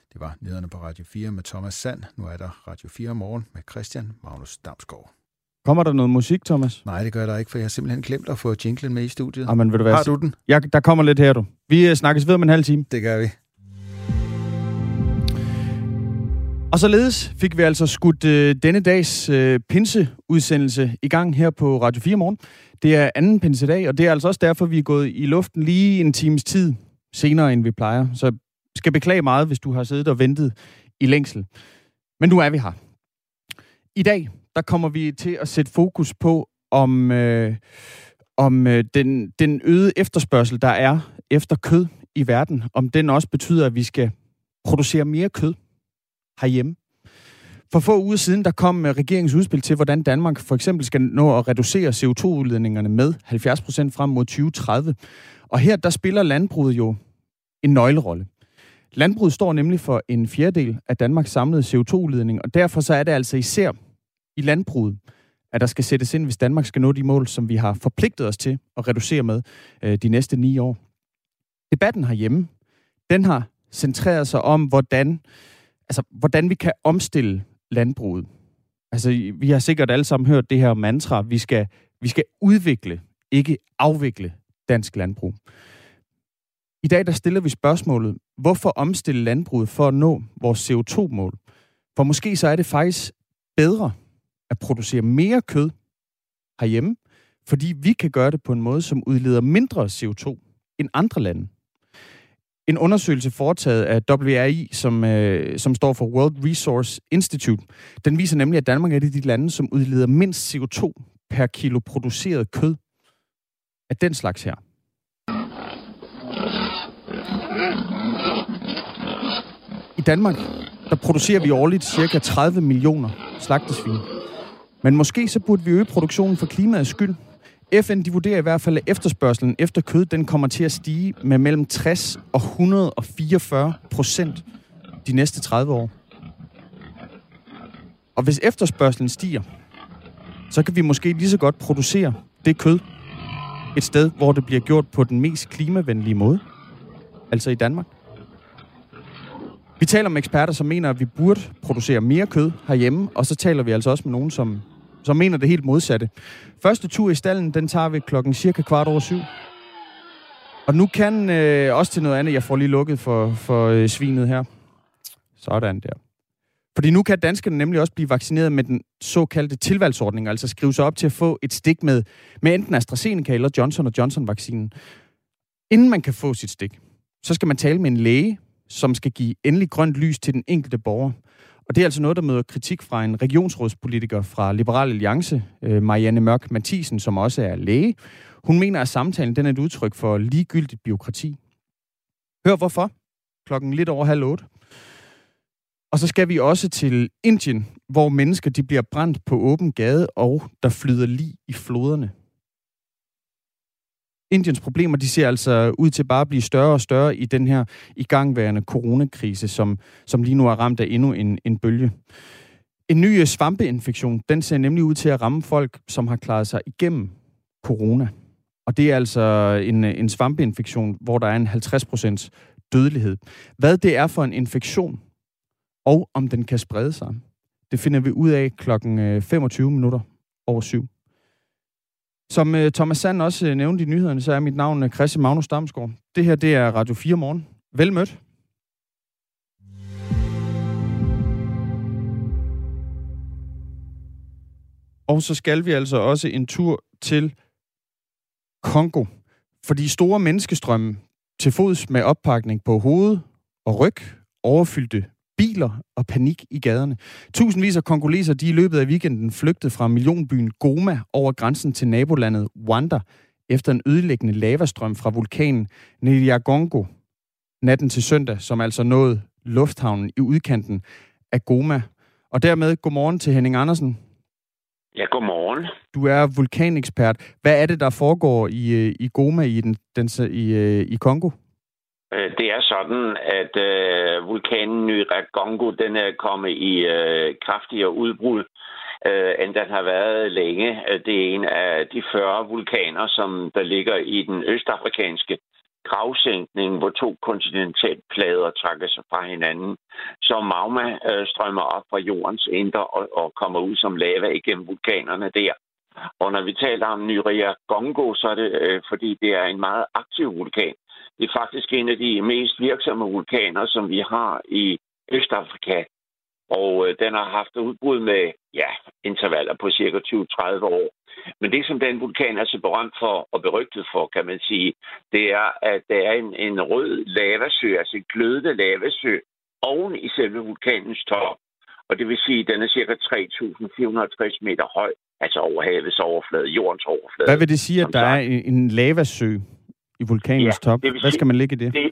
Det var Nyhederne på Radio 4 med Thomas Sand. Nu er der Radio 4 morgen med Christian Magnus Damsgaard. Kommer der noget musik, Thomas? Nej, det gør der ikke, for jeg har simpelthen glemt at få jinglen med i studiet. Jamen, vil du Har du den? Ja, der kommer lidt her, du. Vi snakkes ved om en halv time. Det gør vi. Og således fik vi altså skudt denne dags pinseudsendelse i gang her på Radio 4 morgen. Det er anden pinsedag, og det er altså også derfor, vi er gået i luften lige en times tid senere, end vi plejer. Så jeg skal beklage meget, hvis du har siddet og ventet i længsel. Men nu er vi her. I dag, der kommer vi til at sætte fokus på, om den øgede efterspørgsel, der er efter kød i verden, om den også betyder, at vi skal producere mere kød herhjemme. For få uger siden, der kom regeringens udspil til, hvordan Danmark for eksempel skal nå at reducere CO2-udledningerne med 70% frem mod 2030. Og her, der spiller landbruget jo en nøglerolle. Landbruget står nemlig for en fjerdedel af Danmarks samlede CO2-udledning, og derfor så er det altså især i landbruget, at der skal sættes ind, hvis Danmark skal nå de mål, som vi har forpligtet os til at reducere med de næste 9 år. Debatten herhjemme, den har centreret sig om, hvordan vi kan omstille landbruget. Altså, vi har sikkert alle sammen hørt det her mantra, vi skal udvikle, ikke afvikle dansk landbrug. I dag der stiller vi spørgsmålet, hvorfor omstille landbruget for at nå vores CO2-mål? For måske så er det faktisk bedre at producere mere kød herhjemme, fordi vi kan gøre det på en måde, som udleder mindre CO2 end andre lande. En undersøgelse foretaget af WRI, som står for World Resource Institute, den viser nemlig, at Danmark er et af de lande, som udleder mindst CO2 per kilo produceret kød af den slags her. I Danmark, der producerer vi årligt ca. 30 millioner slagtesvin. Men måske så burde vi øge produktionen for klimaets skyld. FN de vurderer i hvert fald, at efterspørgselen efter kød, den kommer til at stige med mellem 60 og 144% de næste 30 år. Og hvis efterspørgselen stiger, så kan vi måske lige så godt producere det kød et sted, hvor det bliver gjort på den mest klimavenlige måde. Altså i Danmark. Vi taler med eksperter, som mener, at vi burde producere mere kød herhjemme, og så taler vi altså også med nogen, som mener det helt modsatte. Første tur i stallen, den tager vi klokken cirka 7:15. Og nu kan også til noget andet, jeg får lige lukket for svinet her. Sådan der. Fordi nu kan danskerne nemlig også blive vaccineret med den såkaldte tilvalgsordning, altså skrive sig op til at få et stik med enten AstraZeneca eller Johnson & Johnson-vaccinen. Inden man kan få sit stik, så skal man tale med en læge, som skal give endelig grønt lys til den enkelte borger. Og det er altså noget, der møder kritik fra en regionsrådspolitiker fra Liberal Alliance, Marianne Mørk Mathisen, som også er læge. Hun mener, at samtalen den er et udtryk for ligegyldigt bureaukrati. Hør hvorfor. Klokken lidt over 7:30. Og så skal vi også til Indien, hvor mennesker de bliver brændt på åben gade, og der flyder lig i floderne. Indiens problemer, de ser altså ud til bare at blive større og større i den her igangværende coronakrise, som lige nu er ramt af endnu en bølge. En ny svampeinfektion, den ser nemlig ud til at ramme folk, som har klaret sig igennem corona. Og det er altså en svampeinfektion, hvor der er en 50% dødelighed. Hvad det er for en infektion, og om den kan sprede sig, det finder vi ud af klokken 7:25. Som Thomas Sand også nævnte i nyhederne, så er mit navn Christian Magnus Damsgaard. Det her, det er Radio 4 morgen. Vel mødt. Og så skal vi altså også en tur til Kongo. Fordi store menneskestrømme til fods med oppakning på hoved og ryg, overfyldte biler og panik i gaderne. Tusindvis af kongoleser, de i løbet af weekenden flygtede fra millionbyen Goma over grænsen til nabolandet Rwanda efter en ødelæggende lavastrøm fra vulkanen Nyiragongo natten til søndag, som altså nåede lufthavnen i udkanten af Goma. Og dermed godmorgen til Henning Andersen. Ja, godmorgen. Du er vulkanekspert. Hvad er det, der foregår i Goma i Kongo? Det er sådan, at vulkanen Nyiragongo, den er kommet i kraftigere udbrud, end den har været længe. Det er en af de 40 vulkaner, som der ligger i den østafrikanske gravsænkning, hvor 2 kontinentalplader trækker sig fra hinanden, så magma strømmer op fra jordens indre og kommer ud som lava igennem vulkanerne der. Og når vi taler om Nyiragongo, så er det fordi det er en meget aktiv vulkan. Det er faktisk en af de mest virksomme vulkaner, som vi har i Østafrika. Og den har haft udbrud med intervaller på cirka 20-30 år. Men det, som den vulkan er så berømt for og berygtet for, kan man sige, det er, at der er en rød lavasø, altså en glødende lavasø, oven i selve vulkanens top. Og det vil sige, at den er cirka 3.450 meter høj, altså over havets overflade, jordens overflade. Hvad vil det sige, at der er en lavasø i vulkanens top? Hvad skal man lægge i det?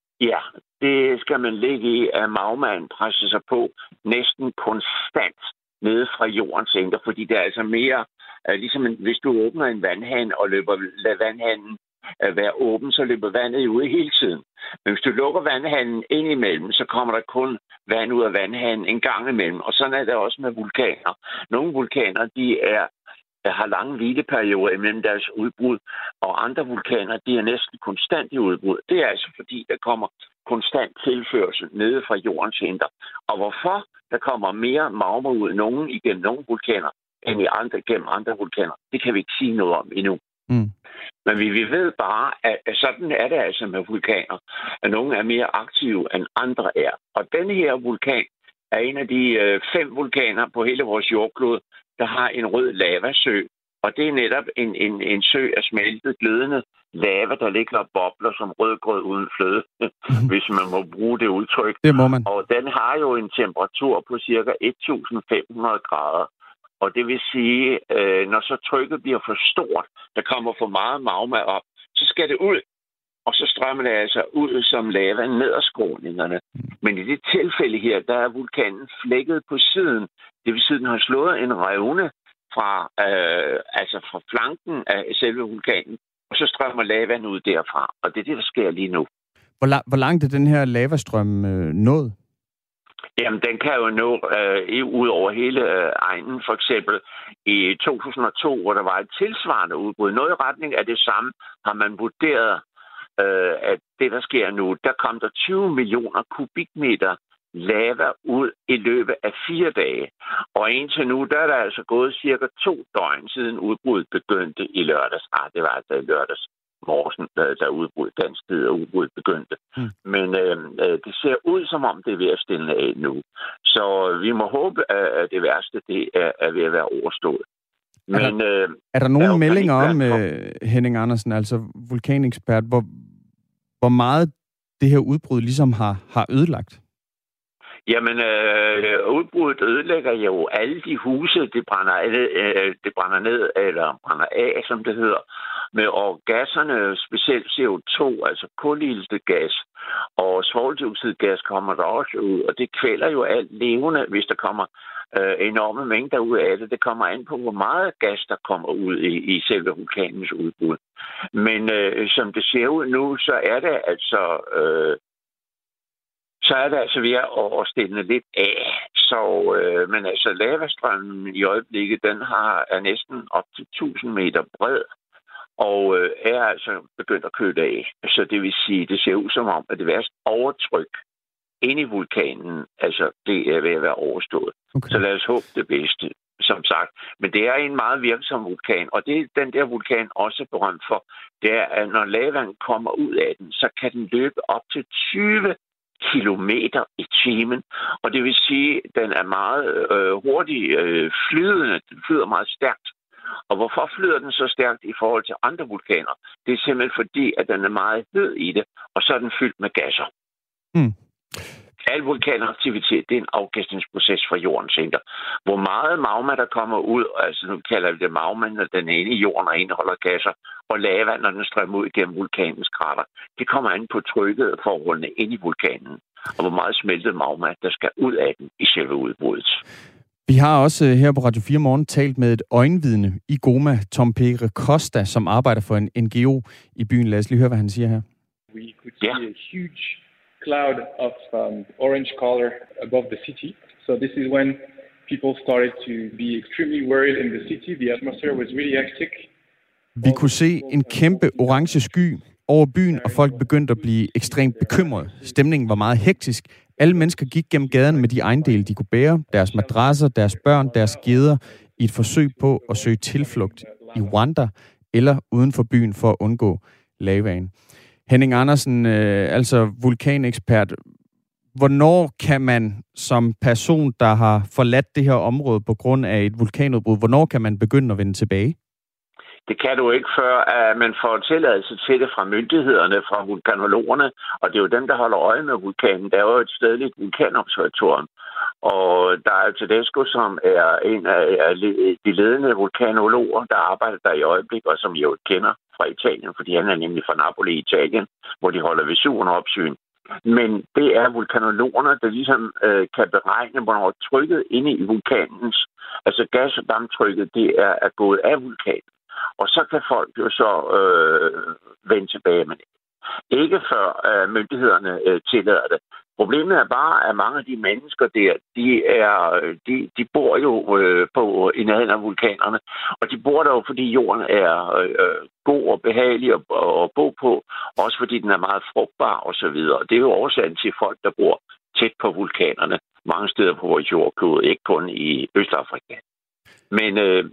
Det skal man lægge i, at magmaen presser sig på næsten konstant nede fra jordens indre, fordi det er altså mere, ligesom hvis du åbner en vandhane og lader vandhanen være åben, så løber vandet ud hele tiden. Men hvis du lukker vandhanen ind imellem, så kommer der kun vand ud af vandhanen en gang imellem. Og sådan er det også med vulkaner. Nogle vulkaner, de har lange hvileperioder imellem deres udbrud, og andre vulkaner, de er næsten konstant i udbrud. Det er altså fordi, der kommer konstant tilførsel nede fra jordens indre. Og hvorfor der kommer mere magma ud igennem nogle vulkaner, end gennem andre vulkaner, det kan vi ikke sige noget om endnu. Men vi ved bare, at sådan er det altså med vulkaner, at nogle er mere aktive, end andre er. Og denne her vulkan er en af de 5 vulkaner på hele vores jordklode, der har en rød lavasø. Og det er netop en sø af smeltet, glødende lava, der ligger og bobler som rødgrød uden fløde, hvis man må bruge det udtryk. Det må man. Og den har jo en temperatur på ca. 1.500 grader. Og det vil sige, når så trykket bliver for stort, der kommer for meget magma op, så skal det ud. Og så strømmer det altså ud som lava ned ad skråningerne. Men i det tilfælde her, der er vulkanen flækket på siden. Det vil sige, den har slået en revne fra flanken af selve vulkanen, og så strømmer lavaen ud derfra. Og det er det, der sker lige nu. Hvor langt er den her lavastrøm nået? Jamen, den kan jo nå ud over hele egnen. For eksempel i 2002, hvor der var et tilsvarende udbrud. Noget i retning af det samme har man vurderet, at det, der sker nu, der kom der 20 millioner kubikmeter lava ud i løbet af 4 dage. Og indtil nu, der er der altså gået cirka 2 døgn siden udbruddet begyndte i lørdags. Det var altså i lørdags morgen, da udbruddet dansk tid og udbruddet begyndte. Men det ser ud, som om det er ved at stille af nu. Så vi må håbe, at det værste det er ved at være overstået. Men, er der nogle meldinger om, Henning Andersen, altså vulkanekspert, hvor meget det her udbrud ligesom har ødelagt? Jamen, udbruddet ødelægger jo alle de huse, det brænder ned, eller brænder af, som det hedder. Og gasserne, specielt CO2, altså kuliltegas og svovldioxidgas kommer der også ud, og det kvæler jo alt levende, hvis der kommer enorme mængder ud af det. Det kommer an på, hvor meget gas, der kommer ud i selve vulkanens udbrud. Men som det ser ud nu, så er det altså ved at stille lidt af. Men altså lavastrømmen i øjeblikket, den er næsten op til 1000 meter bred, og er altså begyndt at køle af. Så det vil sige, det ser ud som om, at det værste overtryk inde i vulkanen, altså det er ved at være overstået. Okay. Så lad os håbe det bedste, som sagt. Men det er en meget virksom vulkan, og det den der vulkan også er berømt for, det er, at når lavaen kommer ud af den, så kan den løbe op til 20 kilometer i timen. Og det vil sige, at den er meget hurtigt flydende. Den flyder meget stærkt. Og hvorfor flyder den så stærkt i forhold til andre vulkaner? Det er simpelthen fordi, at den er meget hed i det, og så er den fyldt med gasser. Al vulkanaktivitet, det er en afgasningsproces fra jordens indre. Hvor meget magma, der kommer ud, altså nu kalder vi det magma, når den er inde i jorden og indeholder gasser, og lava, når den strømmer ud gennem vulkanens krater. Det kommer an på trykket og forholdene inde i vulkanen, og hvor meget smeltet magma, der skal ud af den i selve udbruddet. Vi har også her på Radio 4 Morgen talt med et øjenvidne i Goma, Tom Pere Costa, som arbejder for en NGO i byen. Lad os lige høre, hvad han siger her. We could see a huge cloud of orange color above the city. So this is when people started to be extremely worried in the city. The atmosphere was really hectic. Vi kunne se en kæmpe orange sky over byen, og folk begyndte at blive ekstremt bekymrede. Stemningen var meget hektisk. Alle mennesker gik gennem gaderne med de ejendele, de kunne bære, deres madrasser, deres børn, deres geder, i et forsøg på at søge tilflugt i Rwanda eller uden for byen for at undgå lavaen. Henning Andersen, altså vulkanekspert. Hvornår kan man som person, der har forladt det her område på grund af et vulkanudbrud, hvornår kan man begynde at vende tilbage? Det kan du ikke, før at man får tilladelse til det fra myndighederne, fra vulkanologerne, og det er jo dem, der holder øje med vulkanen. Der er jo et stedligt vulkanobservatorium, og der er jo Tedesco, som er en af de ledende vulkanologer, der arbejder der i øjeblik, og som jeg jo kender fra Italien, fordi han er nemlig fra Napoli i Italien, hvor de holder Vesuven-opsyn. Men det er vulkanologerne, der ligesom kan beregne, hvornår trykket inde i vulkanens, altså gas- og damptrykket, det er gået af vulkanen. Og så kan folk jo så vende tilbage, men ikke før myndighederne tillader det. Problemet er bare, at mange af de mennesker der, de bor jo på i nærheden af vulkanerne, og de bor der jo, fordi jorden er god og behagelig at bo på, også fordi den er meget frugtbar og så videre. Det er jo årsagen til folk, der bor tæt på vulkanerne, mange steder på vores jordklode, ikke kun i Østafrika. Men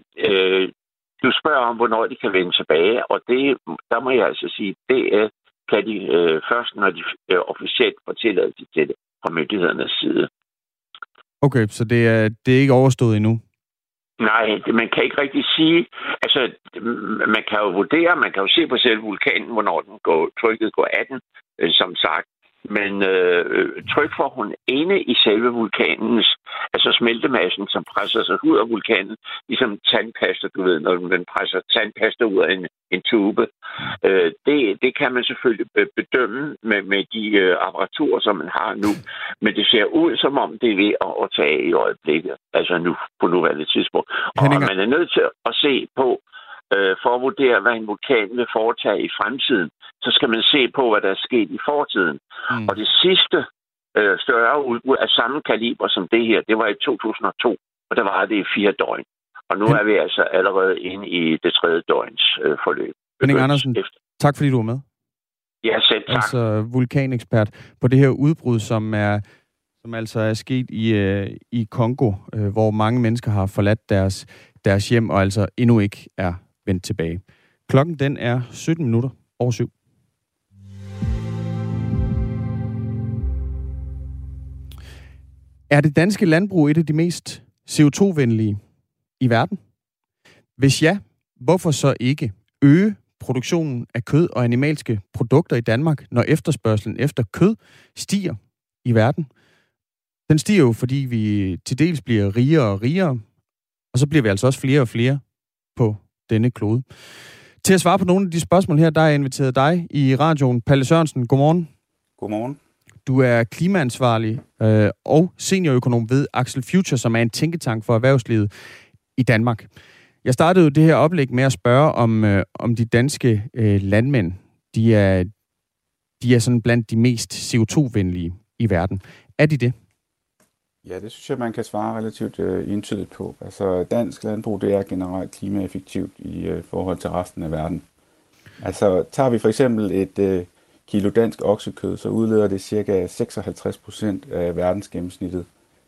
du spørger om, hvornår de kan vende tilbage, og der må jeg altså sige, det kan de først, når de officielt får tilladelse til det fra myndighedernes side. Okay, så det er ikke overstået endnu? Nej, man kan ikke rigtig sige. Altså, man kan jo vurdere, man kan jo se på selve vulkanen, hvornår trykket går af den, som sagt. Men trykforholden inde i selve vulkanens, altså smeltemassen, som presser sig ud af vulkanen, ligesom tandpasta, du ved, når man presser tandpasta ud af en tube, det kan man selvfølgelig bedømme med de apparaturer, som man har nu. Men det ser ud, som om det er ved at tage i øjeblikket, altså nu på nuværende tidspunkt. Og man er nødt til at se på, for at vurdere, hvad en vulkan vil foretage i fremtiden, så skal man se på, hvad der er sket i fortiden. Og det sidste større udbrud af samme kaliber som det her, det var i 2002, og der var det i 4 døgn. Og nu er vi altså allerede inde i det 3. døgns forløb. Henning Andersen, tak fordi du var med. Ja, selv tak. Altså vulkanekspert på det her udbrud, som altså er sket i Kongo, hvor mange mennesker har forladt deres hjem og altså endnu ikke er vendt tilbage. Klokken den er 7:17. Er det danske landbrug et af de mest CO2-venlige i verden? Hvis ja, hvorfor så ikke øge produktionen af kød og animalske produkter i Danmark, når efterspørgselen efter kød stiger i verden? Den stiger jo, fordi vi til dels bliver rigere og rigere, og så bliver vi altså også flere og flere på denne klode. Til at svare på nogle af de spørgsmål her, der er jeg inviteret dig i radioen. Palle Sørensen, godmorgen. Godmorgen. Du er klimaansvarlig og seniorøkonom ved Axel Future, som er en tænketank for erhvervslivet i Danmark. Jeg startede jo det her oplæg med at spørge om de danske landmænd. De er sådan blandt de mest CO2-venlige i verden. Er de det? Ja, det synes jeg, man kan svare relativt entydigt på. Altså, dansk landbrug, det er generelt klimaeffektivt i forhold til resten af verden. Altså, tager vi for eksempel et kilo dansk oksekød, så udleder det ca. 56% af verdensgennemsnittet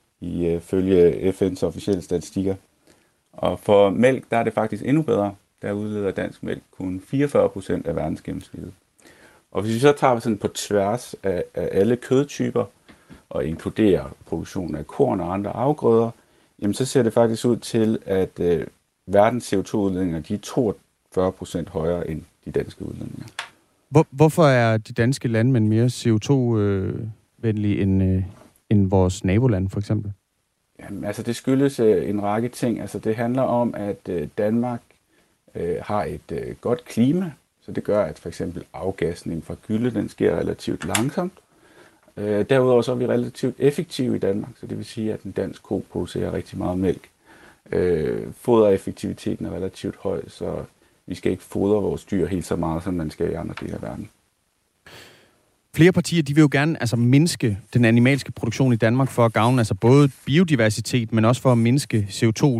ifølge FN's officielle statistikker. Og for mælk, der er det faktisk endnu bedre. Der udleder dansk mælk kun 44% af verdensgennemsnittet. Og hvis vi så tager sådan på tværs af alle kødtyper, og inkluderer produktion af korn og andre afgrøder, jamen så ser det faktisk ud til, at verdens CO2-udledninger de er 42% højere end de danske udledninger. Hvorfor er de danske landmænd mere CO2-venlige end vores naboland, for eksempel? Jamen, altså det skyldes en række ting. Altså det handler om, at Danmark har et godt klima, så det gør, at for eksempel afgasning fra gylde, den sker relativt langsomt. Derudover så er vi relativt effektive i Danmark, så det vil sige, at en dansk ko producerer rigtig meget mælk. Fodereffektiviteten er relativt høj, så vi skal ikke fodre vores dyr helt så meget, som man skal i andre dele af verden. Flere partier de vil jo gerne mindske den animalske produktion i Danmark for at gavne både biodiversitet, men også for at mindske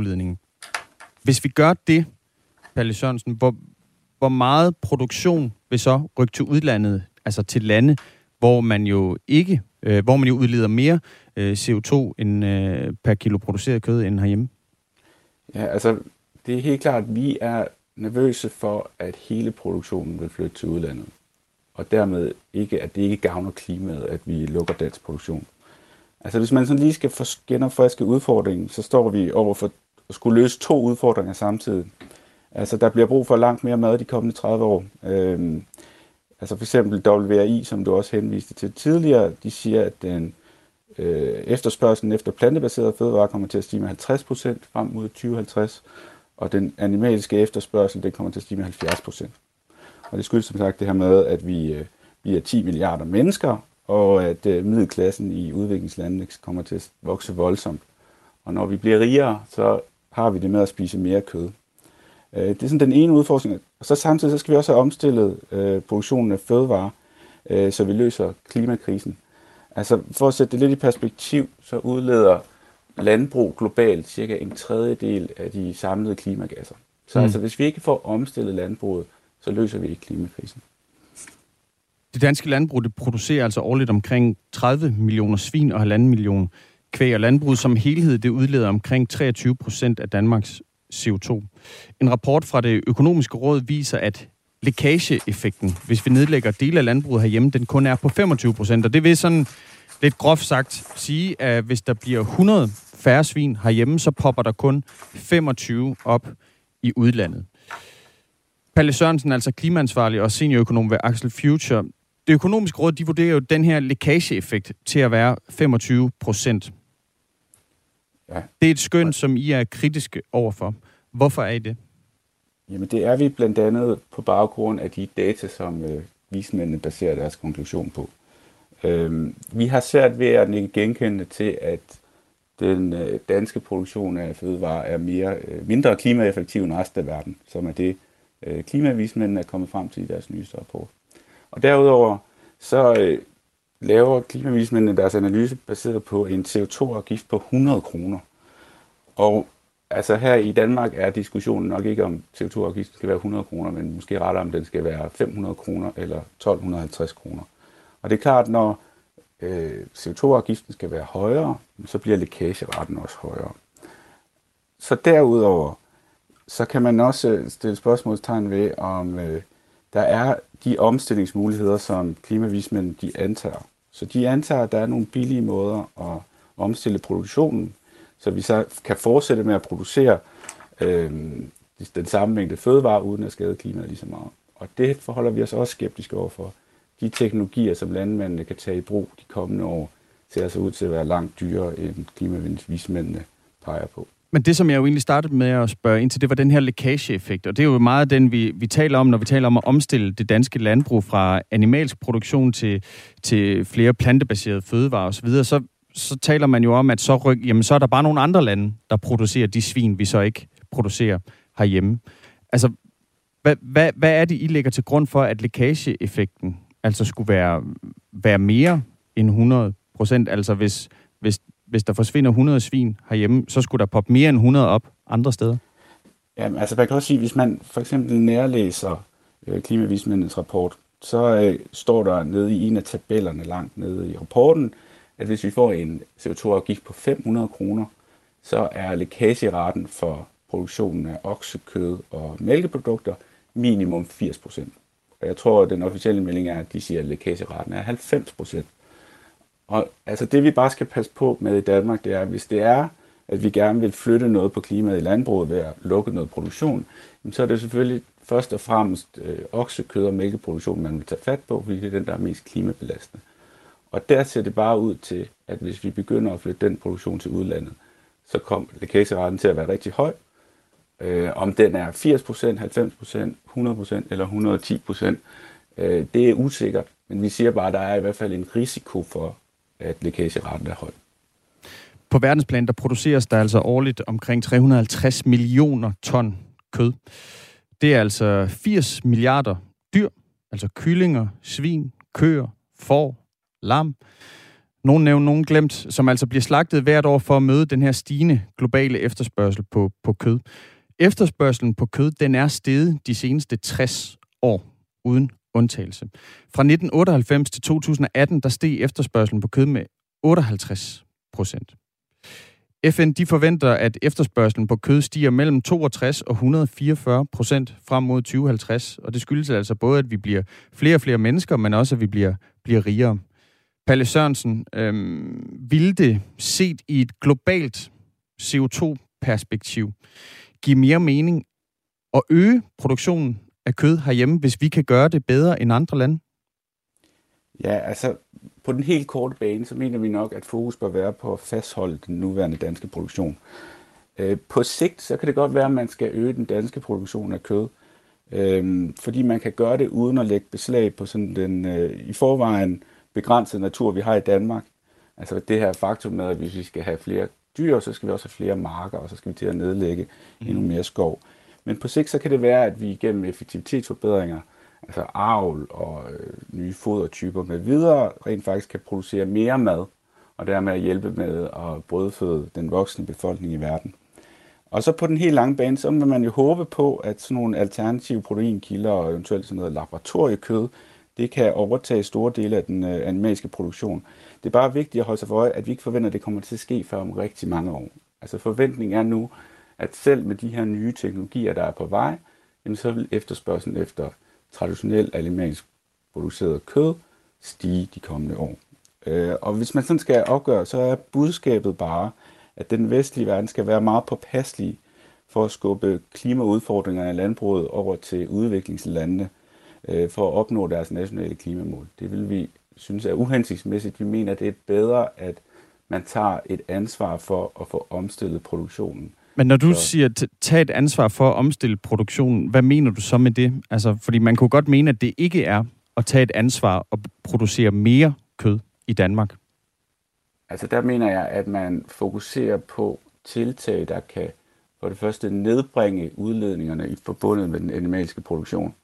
CO2-udledningen. Hvis vi gør det, Palle Sørensen, hvor meget produktion vil så rykke til udlandet, altså til lande, hvor man jo udleder mere CO2 end per kilo produceret kød end herhjemme? Ja, altså det er helt klart, at vi er nervøse for, at hele produktionen vil flytte til udlandet. Og dermed ikke, at det ikke gavner klimaet, at vi lukker dansk produktion. Altså hvis man sådan lige skal genopfriske udfordringen, så står vi over for at skulle løse 2 udfordringer samtidig. Altså der bliver brug for langt mere mad de kommende 30 år. Altså for eksempel WRI, som du også henviste til tidligere, de siger, at den efterspørgselen efter plantebaserede fødevarer kommer til at stige med 50% frem mod 2050, og den animalske efterspørgsel, det kommer til at stige med 70%. Og det skyldes som sagt det her med, at vi er 10 milliarder mennesker, og at middelklassen i udviklingslandene kommer til at vokse voldsomt. Og når vi bliver rigere, så har vi det med at spise mere kød. Det er sådan den ene udfordring. Og så samtidig så skal vi også have omstillet produktionen af fødevarer, så vi løser klimakrisen. Altså for at sætte det lidt i perspektiv, så udleder landbrug globalt cirka 1/3 af de samlede klimagasser. Så altså hvis vi ikke får omstillet landbruget, så løser vi ikke klimakrisen. Det danske landbrug, det producerer altså årligt omkring 30 millioner svin og 1,5 million kvæg, og landbruget som helhed, det udleder omkring 23% af Danmarks CO2. En rapport fra det økonomiske råd viser, at lækageeffekten, hvis vi nedlægger dele af landbruget herhjemme, den kun er på 25%, og det vil sådan lidt groft sagt sige, at hvis der bliver 100 færre svin herhjemme, så popper der kun 25 op i udlandet. Palle Sørensen, altså klimaansvarlig og seniorøkonom ved Axel Future. Det økonomiske råd, de vurderer jo den her lækageeffekt til at være 25%. Ja. Det er et skøn, som I er kritiske overfor. Hvorfor er I det? Jamen det er vi blandt andet på baggrund af de data, som vismændene baserer deres konklusion på. Vi har svært ved at nikke genkendende til, at den danske produktion af fødevarer er mindre klimaeffektiv end resten af verden, som er det, klimavismændene er kommet frem til i deres nyeste rapport. Og derudover så laver klimavismændene deres analyse baseret på en CO2-afgift på 100 kroner. Og altså her i Danmark er diskussionen nok ikke om CO2-afgiften skal være 100 kroner, men måske rettere om den skal være 500 kroner eller 1250 kroner. Og det er klart, når CO2-afgiften skal være højere, så bliver lækageretten også højere. Så derudover, så kan man også stille spørgsmålstegn ved, om der er de omstillingsmuligheder, som klimavismændene de antager. Så de antager, at der er nogle billige måder at omstille produktionen, så vi så kan fortsætte med at producere den samme mængde fødevarer, uden at skade klimaet lige så meget. Og det forholder vi os også skeptiske overfor. De teknologier, som landmændene kan tage i brug de kommende år, ser altså ud til at være langt dyrere, end klimavismændene peger på. Men det, som jeg jo egentlig startede med at spørge ind til, det var den her lækageeffekt. Og det er jo meget den, vi taler om, når vi taler om at omstille det danske landbrug fra animalsk produktion til flere plantebaserede fødevarer osv. Så taler man jo om, at så er der bare nogle andre lande, der producerer de svin, vi så ikke producerer herhjemme. Altså, hvad er det, I lægger til grund for, at lækageeffekten altså skulle være mere end 100%? Altså, hvis der forsvinder 100 svin herhjemme, så skulle der poppe mere end 100 op andre steder? Jamen, altså man kan også sige, hvis man for eksempel nærlæser klimavismændenes rapport, så står der nede i en af tabellerne langt nede i rapporten, at hvis vi får en CO2-afgift på 500 kroner, så er lækageraten for produktionen af oksekød og mælkeprodukter minimum 80%. Og jeg tror, at den officielle melding er, at de siger, at lækageraten er 90%. Og altså det, vi bare skal passe på med i Danmark, det er, hvis det er, at vi gerne vil flytte noget på klimaet i landbruget ved at lukke noget produktion, så er det selvfølgelig først og fremmest oksekød og mælkeproduktion, man vil tage fat på, fordi det er den, der er mest klimabelastende. Og der ser det bare ud til, at hvis vi begynder at flytte den produktion til udlandet, så kommer lækageraten til at være rigtig høj. Om den er 80%, 90%, 100% eller 110%, det er usikkert. Men vi siger bare, at der er i hvert fald en risiko for, at lækageraten er høj. På verdensplan, der produceres der altså årligt omkring 350 millioner ton kød. Det er altså 80 milliarder dyr, altså kyllinger, svin, køer, får, lam. Nogle nævnt, nogle glemt, som altså bliver slagtet hvert år for at møde den her stigende globale efterspørgsel på kød. Efterspørgselen på kød, den er steget de seneste 60 år uden undtagelse. Fra 1998 til 2018, der steg efterspørgselen på kød med 58%. FN de forventer, at efterspørgselen på kød stiger mellem 62 og 144% frem mod 2050, og det skyldes altså både, at vi bliver flere og flere mennesker, men også, at vi bliver rigere. Palle Sørensen, ville det set i et globalt CO2-perspektiv give mere mening at øge produktionen af kød herhjemme, hvis vi kan gøre det bedre end andre lande? Ja, altså på den helt korte bane, så mener vi nok, at fokus bør være på at fastholde den nuværende danske produktion. På sigt, så kan det godt være, at man skal øge den danske produktion af kød, fordi man kan gøre det uden at lægge beslag på sådan den i forvejen begrænsede natur, vi har i Danmark. Altså det her faktum med, at hvis vi skal have flere dyr, så skal vi også have flere marker, og så skal vi til at nedlægge endnu mere skov. Men på sigt, så kan det være, at vi gennem effektivitetsforbedringer, altså avl og nye fodertyper med videre, rent faktisk kan producere mere mad, og dermed hjælpe med at brødføde den voksne befolkning i verden. Og så på den helt lange bane, så vil man jo håbe på, at sådan nogle alternative proteinkilder og eventuelt sådan noget laboratoriekød, det kan overtage store dele af den animalske produktion. Det er bare vigtigt at holde sig for øje, at vi ikke forventer, at det kommer til at ske før om rigtig mange år. Altså forventningen er nu, at selv med de her nye teknologier, der er på vej, jamen så vil efterspørgslen efter traditionelt animalsk produceret kød stige de kommende år. Og hvis man sådan skal opgøre, så er budskabet bare, at den vestlige verden skal være meget påpasselig for at skubbe klimaudfordringerne i landbruget over til udviklingslandene for at opnå deres nationale klimamål. Det vil vi synes er uhensigtsmæssigt. Vi mener, at det er bedre, at man tager et ansvar for at få omstillet produktionen. Men når du siger, tag et ansvar for at omstille produktionen, hvad mener du så med det? Altså, fordi man kunne godt mene, at det ikke er at tage et ansvar og producere mere kød i Danmark. Altså der mener jeg, at man fokuserer på tiltag, der kan for det første nedbringe udledningerne i forbundet med den animalske produktion.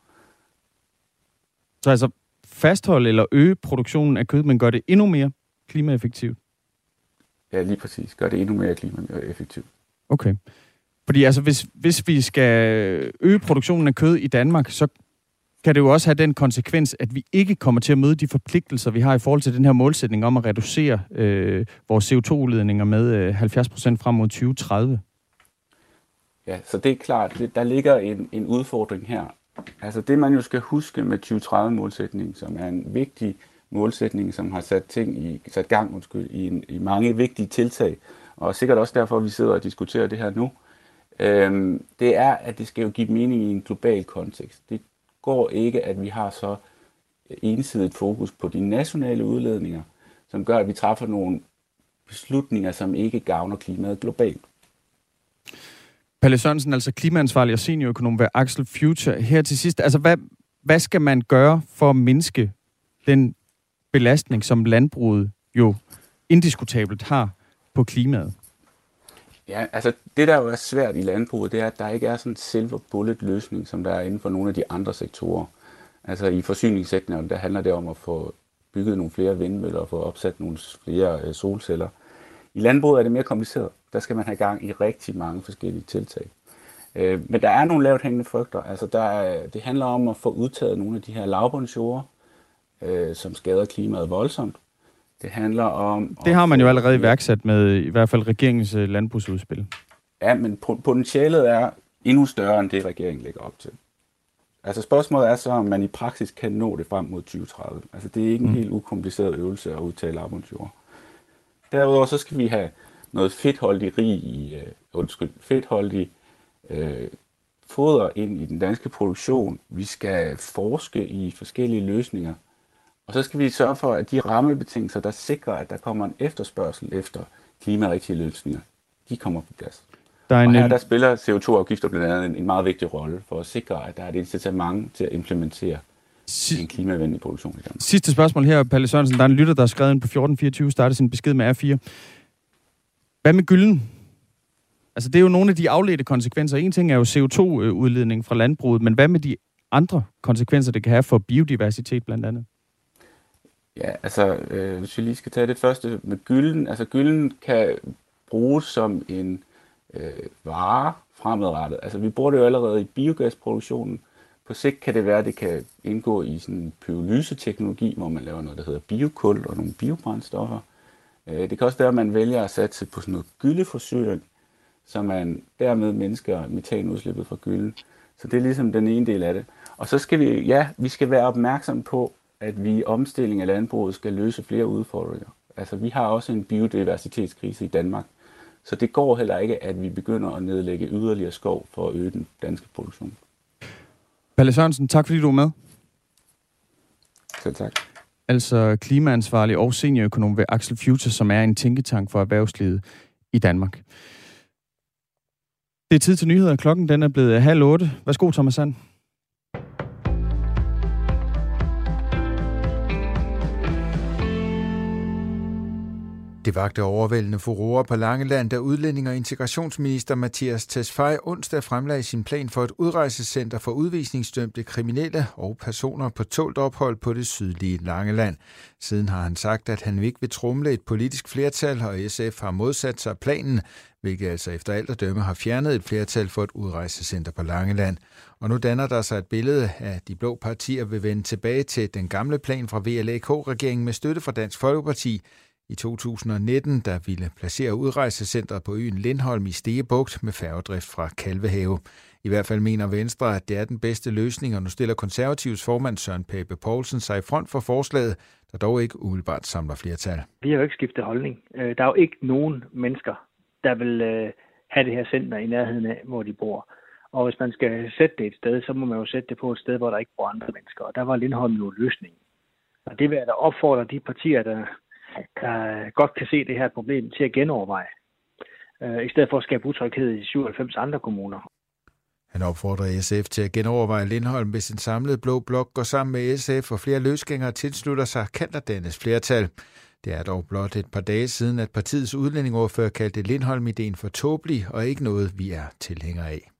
Så altså fastholde eller øge produktionen af kød, men gør det endnu mere klimaeffektivt? Ja, lige præcis. Gør det endnu mere klimaeffektivt. Okay. Fordi altså, hvis vi skal øge produktionen af kød i Danmark, så kan det jo også have den konsekvens, at vi ikke kommer til at møde de forpligtelser, vi har i forhold til den her målsætning om at reducere vores CO2-udledninger med 70% frem mod 2030. Ja, så det er klart, der ligger en udfordring her. Altså det, man jo skal huske med 2030-målsætningen, som er en vigtig målsætning, som har sat gang i mange vigtige tiltag, og sikkert også derfor, vi sidder og diskuterer det her nu, det er, at det skal jo give mening i en global kontekst. Det går ikke, at vi har så ensidigt fokus på de nationale udledninger, som gør, at vi træffer nogle beslutninger, som ikke gavner klimaet globalt. Palle Sørensen, altså klimaansvarlig og seniorøkonom ved Axel Future. Her til sidst, altså hvad skal man gøre for at mindske den belastning, som landbruget jo indiskutabelt har på klimaet? Ja, altså det, der jo er svært i landbruget, det er, at der ikke er sådan en silver bullet løsning, som der er inden for nogle af de andre sektorer. Altså i forsyningssektoren, der handler det om at få bygget nogle flere vindmøller og få opsat nogle flere solceller. I landbruget er det mere kompliceret. Der skal man have gang i rigtig mange forskellige tiltag. Men der er nogle lavt hængende frugter. Altså det handler om at få udtaget nogle af de her lavbundsjorder, som skader klimaet voldsomt. Det handler om... Det har man jo allerede iværksat med i hvert fald regeringens landbrugsudspil. Ja, men potentialet er endnu større end det, regeringen lægger op til. Altså spørgsmålet er så, om man i praksis kan nå det frem mod 2030. Altså det er ikke en helt ukompliceret øvelse at udtage lavbundsjorder. Derudover så skal vi have noget fedtholdig foder ind i den danske produktion. Vi skal forske i forskellige løsninger. Og så skal vi sørge for, at de rammebetingelser, der sikrer, at der kommer en efterspørgsel efter klimarigtige løsninger, de kommer på plads. Og her der spiller CO2-afgifter blandt andet en meget vigtig rolle for at sikre, at der er et incitament til at implementere en klimavenlig produktion i Danmark. Sidste spørgsmål her, Palle Sørensen. Der er en lytter, der har skrevet ind på 1424, startede sin besked med R4. Hvad med gylden? Altså, det er jo nogle af de afledte konsekvenser. En ting er jo CO2-udledning fra landbruget, men hvad med de andre konsekvenser, det kan have for biodiversitet blandt andet? Ja, altså, hvis vi lige skal tage det første med gylden. Altså, gylden kan bruges som en vare fremadrettet. Altså, vi bruger det jo allerede i biogasproduktionen På sigt kan det være, at det kan indgå i sådan en pyrolyseteknologi, hvor man laver noget, der hedder biokul og nogle biobrændstoffer. Det kan også være, at man vælger at satse på sådan noget gylleforsyring, så man dermed mindsker metanudslippet fra gylden. Så det er ligesom den ene del af det. Og så skal vi skal være opmærksom på, at vi i omstilling af landbruget skal løse flere udfordringer. Altså, vi har også en biodiversitetskrise i Danmark. Så det går heller ikke, at vi begynder at nedlægge yderligere skov for at øge den danske produktion. Palle Sørensen, tak fordi du var med. Selv tak. Altså klimaansvarlig og seniorøkonom ved Axel Future, som er en tænketank for erhvervslivet i Danmark. Det er tid til nyheder. Klokken den er blevet 7:30. Værsgo, Thomas Sand. Det vakte overvældende furore på Langeland, da udlænding- og integrationsminister Mattias Tesfaye onsdag fremlagde sin plan for et udrejsecenter for udvisningsdømte kriminelle og personer på tålt ophold på det sydlige Langeland. Siden har han sagt, at han ikke vil tromle et politisk flertal, og SF har modsat sig planen, hvilket altså efter alt at dømme har fjernet et flertal for et udrejsecenter på Langeland. Og nu danner der sig et billede af, at de blå partier vil vende tilbage til den gamle plan fra VLAK-regeringen med støtte fra Dansk Folkeparti. I 2019, der ville placere udrejsecentret på øen Lindholm i Stegebugt med færgedrift fra Kalvehave. I hvert fald mener Venstre, at det er den bedste løsning, og nu stiller Konservativs formand Søren Pape Poulsen sig i front for forslaget, der dog ikke umiddelbart samler flertal. Vi har jo ikke skiftet holdning. Der er jo ikke nogen mennesker, der vil have det her center i nærheden af, hvor de bor. Og hvis man skal sætte det et sted, så må man jo sætte det på et sted, hvor der ikke bor andre mennesker. Og der var Lindholm jo løsningen. Og det vil jeg da opfordre de partier, der godt kan se det her problem, til at genoverveje. I stedet for at skabe utryghed i 97 andre kommuner. Han opfordrer SF til at genoverveje Lindholm, hvis en samlet blå blok går sammen med SF og flere løsgængere tilslutter sig, kan der dannes flertal. Det er dog blot et par dage siden, at partiets udlændingeordfører kaldte Lindholm-ideen for tåbelig og ikke noget, vi er tilhængere af.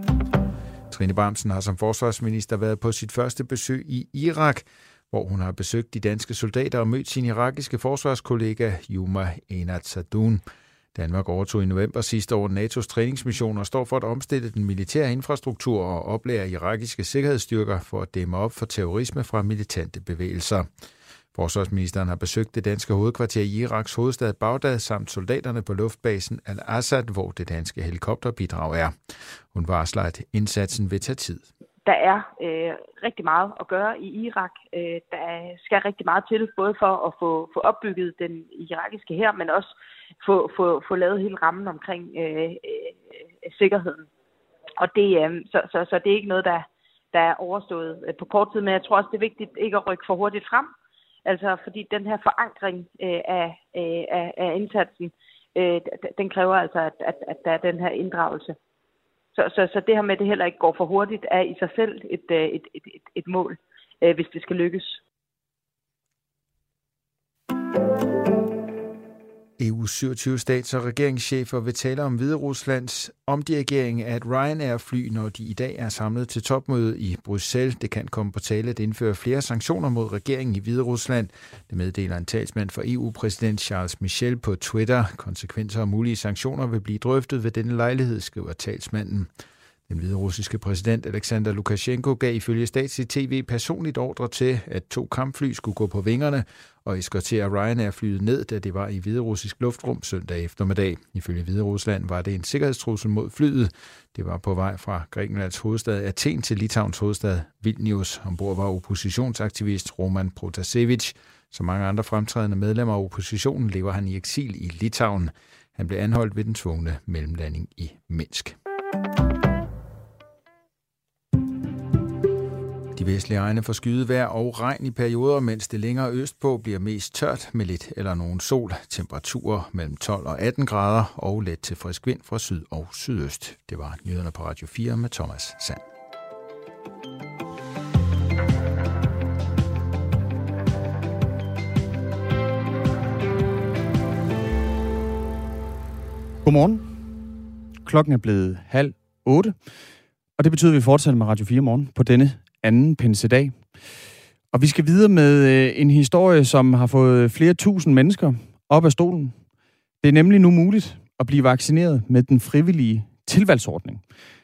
Trine Bramsen har som forsvarsminister været på sit første besøg i Irak, hvor hun har besøgt de danske soldater og mødt sin irakiske forsvarskollega Yuma Enat Sadun. Danmark overtog i november sidste år NATO's træningsmission og står for at omstille den militære infrastruktur og oplære irakiske sikkerhedsstyrker for at dæmme op for terrorisme fra militante bevægelser. Forsvarsministeren har besøgt det danske hovedkvarter i Iraks hovedstad Bagdad samt soldaterne på luftbasen Al-Assad, hvor det danske helikopterbidrag er. Hun varsler, at indsatsen vil tage tid. Der er rigtig meget at gøre i Irak. Der skal rigtig meget til, både for at få opbygget den irakiske hær, men også få lavet hele rammen omkring sikkerheden. Og det, så det er ikke noget, der er overstået på kort tid, men jeg tror også, det er vigtigt ikke at rykke for hurtigt frem. Altså, fordi den her forankring af indsatsen, den kræver altså, at der er den her inddragelse. Så det her med, at det heller ikke går for hurtigt, er i sig selv et mål, hvis det skal lykkes. EU's 27 stats- og regeringschefer vil tale om Hvideruslands omdirigering af et Ryanair-fly, når de i dag er samlet til topmøde i Bruxelles. Det kan komme på tale at indføre flere sanktioner mod regeringen i Hviderusland. Det meddeler en talsmand for EU-præsident Charles Michel på Twitter. Konsekvenser og mulige sanktioner vil blive drøftet ved denne lejlighed, skriver talsmanden. Den hviderussiske præsident Alexander Lukashenko gav ifølge statslig tv personligt ordre til, at 2 kampfly skulle gå på vingerne og eskortere Ryanair-flyet ned, da det var i hviderussisk luftrum søndag eftermiddag. Ifølge Hviderusland var det en sikkerhedstrussel mod flyet. Det var på vej fra Grækenlands hovedstad Athen til Litauens hovedstad Vilnius. Ombord var oppositionsaktivist Roman Protasevich. Som mange andre fremtrædende medlemmer af oppositionen lever han i eksil i Litauen. Han blev anholdt ved den tvungne mellemlanding i Minsk. De vestlige egne får skydevejr og regn i perioder, mens det længere østpå bliver mest tørt med lidt eller nogen sol. Temperaturer mellem 12 og 18 grader og let til frisk vind fra syd og sydøst. Det var nyhederne på Radio 4 med Thomas Sand. Godmorgen. Klokken er blevet 7:30, og det betyder, at vi fortsætter med Radio 4 morgen på denne anden pinsedag. Og vi skal videre med en historie, som har fået flere tusind mennesker op af stolen. Det er nemlig nu muligt at blive vaccineret med den frivillige tilvalgsordning.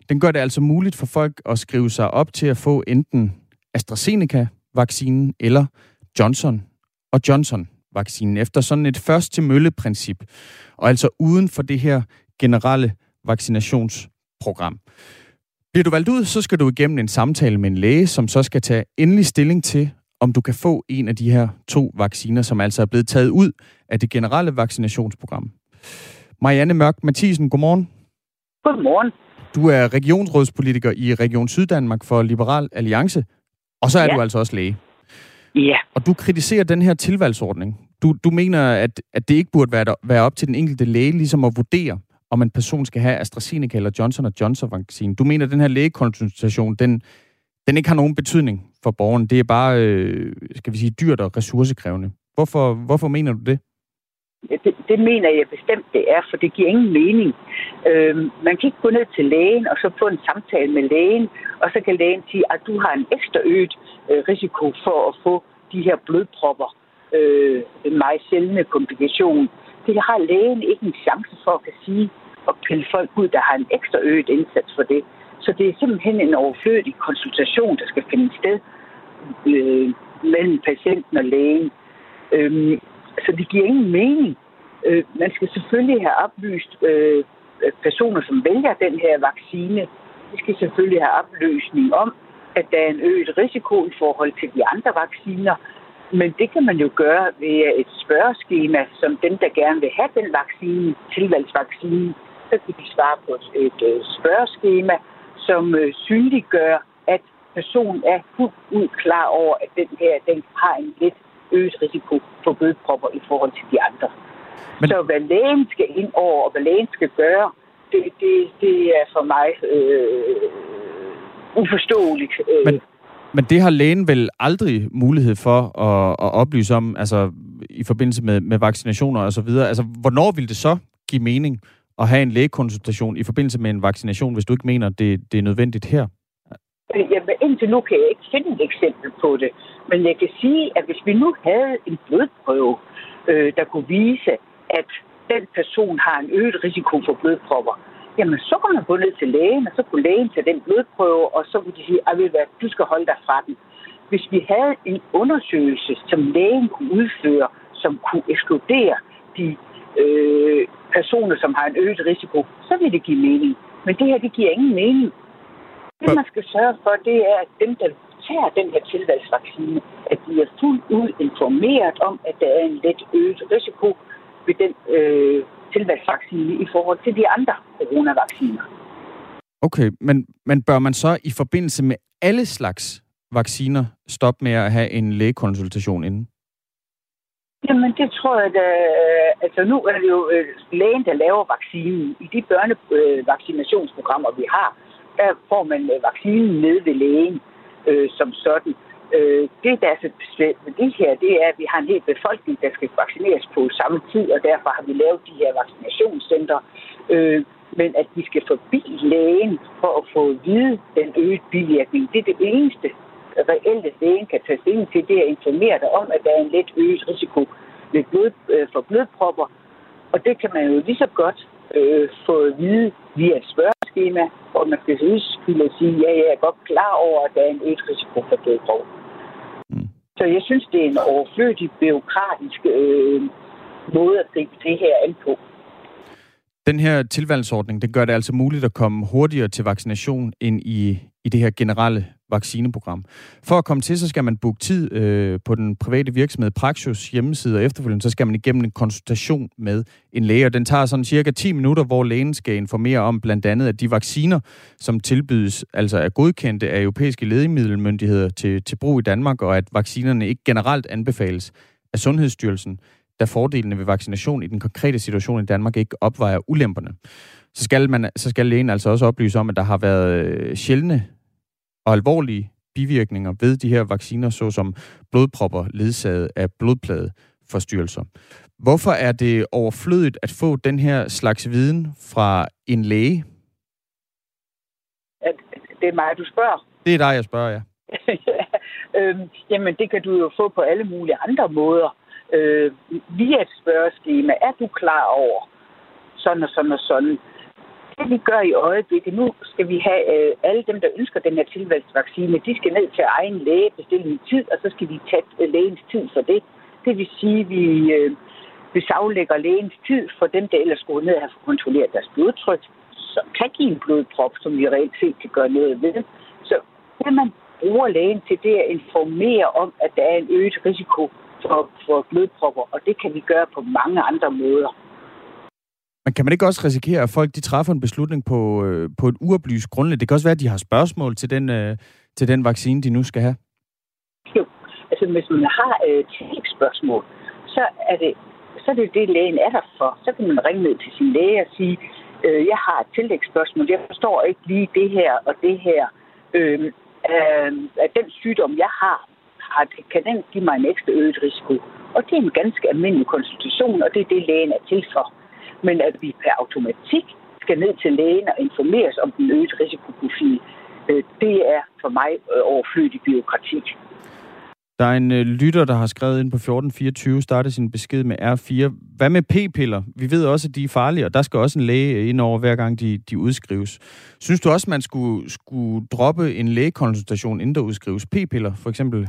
Den gør det altså muligt for folk at skrive sig op til at få enten AstraZeneca-vaccinen eller Johnson & Johnson-vaccinen efter sådan et først-til-mølle-princip, og altså uden for det her generelle vaccinationsprogram. Bliver du valgt ud, så skal du igennem en samtale med en læge, som så skal tage endelig stilling til, om du kan få en af de her 2 vacciner, som altså er blevet taget ud af det generelle vaccinationsprogram. Marianne Mørk Mathisen, godmorgen. Godmorgen. Du er regionsrådspolitiker i Region Syddanmark for Liberal Alliance, og så er du altså også læge. Ja. Og du kritiserer den her tilvalgsordning. Du mener, at det ikke burde være op til den enkelte læge ligesom at vurdere, om en person skal have AstraZeneca eller Johnson & Johnson-vaccinen. Du mener, at den her lægekonsultation, den ikke har nogen betydning for borgeren. Det er bare, skal vi sige, dyrt og ressourcekrævende. Hvorfor mener du det? Det mener jeg bestemt, det er, for det giver ingen mening. Man kan ikke gå ned til lægen og så få en samtale med lægen, og så kan lægen sige, at du har en ekstra øget risiko for at få de her blodpropper, en meget sjældne komplikation. Det har lægen ikke en chance for at kan sige og pille folk ud, der har en ekstra øget indsats for det. Så det er simpelthen en overflødig konsultation, der skal finde sted mellem patienten og lægen. Så det giver ingen mening. Man skal selvfølgelig have oplyst personer, som vælger den her vaccine. De skal selvfølgelig have oplysning om, at der er en øget risiko i forhold til de andre vacciner. Men det kan man jo gøre ved et spørgeskema, som dem, der gerne vil have den vaccine, tilvalgsvaccine, så kan de svare på et spørgeskema, som synliggør, at personen er fuldt ud klar over, at den har en lidt øget risiko for blodpropper i forhold til de andre. Men så hvad lægen skal ind over, og hvad lægen skal gøre, det er for mig uforståeligt. Men det har lægen vel aldrig mulighed for at oplyse om, altså i forbindelse med vaccinationer og så videre. Altså, hvornår vil det så give mening at have en lægekonsultation i forbindelse med en vaccination, hvis du ikke mener, det er nødvendigt her? Jamen, indtil nu kan jeg ikke finde et eksempel på det. Men jeg kan sige, at hvis vi nu havde en blodprøve, der kunne vise, at den person har en øget risiko for blodpropper, jamen så kunne man gå ned til lægen, og så kunne lægen tage den blodprøve, og så kunne de sige, at du skal holde dig fra den. Hvis vi havde en undersøgelse, som lægen kunne udføre, som kunne ekskludere de personer, som har en øget risiko, så vil det give mening. Men det her, det giver ingen mening. Det, man skal sørge for, det er, at dem, der tager den her tilvalgsvaccine, at de er fuldt ud informeret om, at der er en let øget risiko ved den tilvalgsvaccine i forhold til de andre coronavacciner. Okay, men bør man så i forbindelse med alle slags vacciner stoppe med at have en lægekonsultation inden? Jamen, det tror jeg, altså nu er det jo lægen, der laver vaccinen. I de børnevaccinationsprogrammer, vi har, der får man vaccinen ned ved lægen som sådan. Det, der er så besværligt med det her, det er, at vi har en hel befolkning, der skal vaccineres på samme tid, og derfor har vi lavet de her vaccinationscenter. Men at vi skal forbi lægen for at få at vide den øgede bivirkning, det er det eneste reelle lægen kan tage stilling til, det er at informere dig om, at der er en let øget risiko for blodpropper. Og det kan man jo lige så godt få at vide via et spørgeskema, hvor man skal udspille og sige, ja, jeg er godt klar over, at der er en øget risiko for blodpropper. Så jeg synes, det er en overflødig, bureaukratisk måde at gribe det her an på. Den her tilvalgsordning, den gør det altså muligt at komme hurtigere til vaccination end i det her generelle vaccineprogram. For at komme til, så skal man booke tid på den private virksomhed Praxios hjemmeside, og efterfølgende så skal man igennem en konsultation med en læge, og den tager sådan cirka 10 minutter, hvor lægen skal informere om blandt andet, at de vacciner, som tilbydes, altså er godkendte af europæiske lægemiddelmyndigheder til brug i Danmark, og at vaccinerne ikke generelt anbefales af Sundhedsstyrelsen, da fordelene ved vaccination i den konkrete situation i Danmark ikke opvejer ulemperne. Så skal lægen altså også oplyse om, at der har været sjældne og alvorlige bivirkninger ved de her vacciner, såsom blodpropper ledsaget af blodpladeforstyrrelser. Hvorfor er det overflødigt at få den her slags viden fra en læge? Det er mig, du spørger. Det er dig, jeg spørger, ja. Jamen, det kan du jo få på alle mulige andre måder. Via et spørgeskema, er du klar over sådan og sådan og sådan? det vi gør i øjeblikket, nu skal vi have alle dem, der ønsker den her tilvalgsvaccine, de skal ned til egen læge, bestille en tid, og så skal de tage lægens tid for det. Det vil sige, at vi aflægger lægens tid for dem, der ellers skulle ned og have kontrolleret deres blodtryk, som kan give en blodprop, som vi reelt set kan gøre noget ved. Så det, man bruger lægen til, det er at informere om, at der er en øget risiko for blodpropper, og det kan vi gøre på mange andre måder. Men kan man ikke også risikere, at folk de træffer en beslutning på et uoplyst grundlag? Det kan også være, at de har spørgsmål til den vaccine, de nu skal have. Jo, altså hvis man har tillægsspørgsmål, så er det lægen er der for. Så kan man ringe ned til sin læge og sige, jeg har et tillægsspørgsmål, jeg forstår ikke lige det her og det her. At den sygdom, jeg har, kan den give mig en ekstra øget risiko? Og det er en ganske almindelig konsultation, og det er det, lægen er til for. Men at vi per automatik skal ned til lægen og informeres om den øgede risikoprofil, det er for mig overflødig bureaukrati. Der er en lytter, der har skrevet ind på 1424, startet sin besked med R4. Hvad med p-piller? Vi ved også, at de er farlige, og der skal også en læge ind over, hver gang de udskrives. Synes du også, man skulle droppe en lægekonsultation, inden der udskrives p-piller, for eksempel?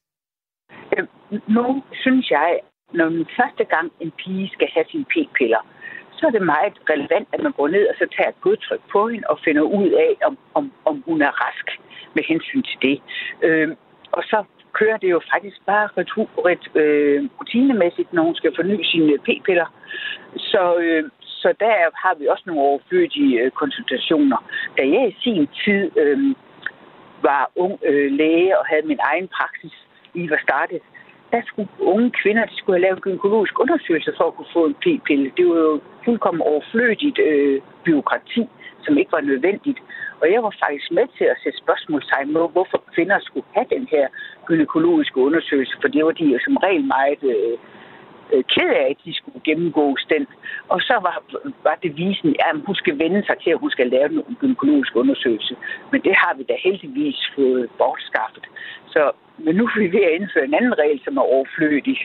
Nu synes jeg, når den første gang en pige skal have sine p-piller, så er det meget relevant, at man går ned og så tager et blodtryk på hende og finder ud af, om hun er rask med hensyn til det. Og så kører det jo faktisk bare rutinemæssigt, når hun skal forny sine p-piller. Så der har vi også nogle overflødige konsultationer. Da jeg i sin tid var ung læge og havde min egen praksis, lige var startet, der skulle unge kvinder, de skulle have lavet en gynækologisk undersøgelse for at kunne få en p-pille. Det var jo fuldkommen overflødigt bureaukrati, som ikke var nødvendigt. Og jeg var faktisk med til at sætte spørgsmålstegn med, hvorfor kvinder skulle have den her gynækologiske undersøgelse, for det var de jo som regel meget ked af, at de skulle gennemgås den. Og så var det visen, at hun skal vende sig til, at hun skal lave en gynækologisk undersøgelse. Men det har vi da heldigvis fået bortskaffet. Men nu er vi ved at indføre en anden regel, som er overflødig.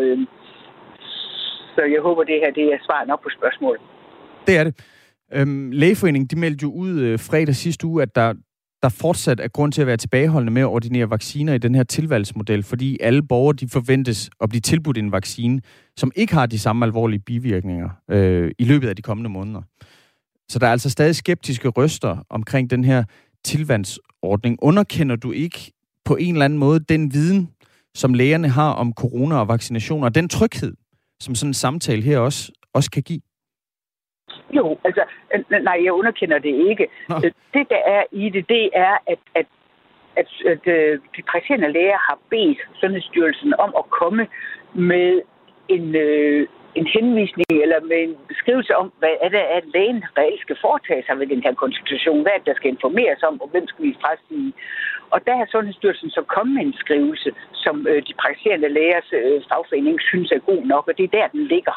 Så jeg håber, det her det er svaret op på spørgsmålet. Det er det. Lægeforeningen, de meldte jo ud fredag sidste uge, at der fortsat er grund til at være tilbageholdende med at ordinere vacciner i den her tilvalgsmodel, fordi alle borgere de forventes at blive tilbudt en vaccine, som ikke har de samme alvorlige bivirkninger i løbet af de kommende måneder. Så der er altså stadig skeptiske røster omkring den her tilvalgsordning. Underkender du ikke på en eller anden måde den viden, som lægerne har om corona og vaccinationer, og den tryghed, som sådan en samtale her også kan give? Jo, altså, nej, jeg underkender det ikke. Det, der er i det er, at de praktiserende læger har bedt Sundhedsstyrelsen om at komme med en henvisning eller med en beskrivelse om, hvad er det, at lægen reelt skal foretage sig ved den her konsultation, hvad der skal informeres om, og hvem skal vi frasige. Og der har Sundhedsstyrelsen så kommet med en skrivelse, som de praktiserende lægers fagforening synes er god nok, og det er der, den ligger.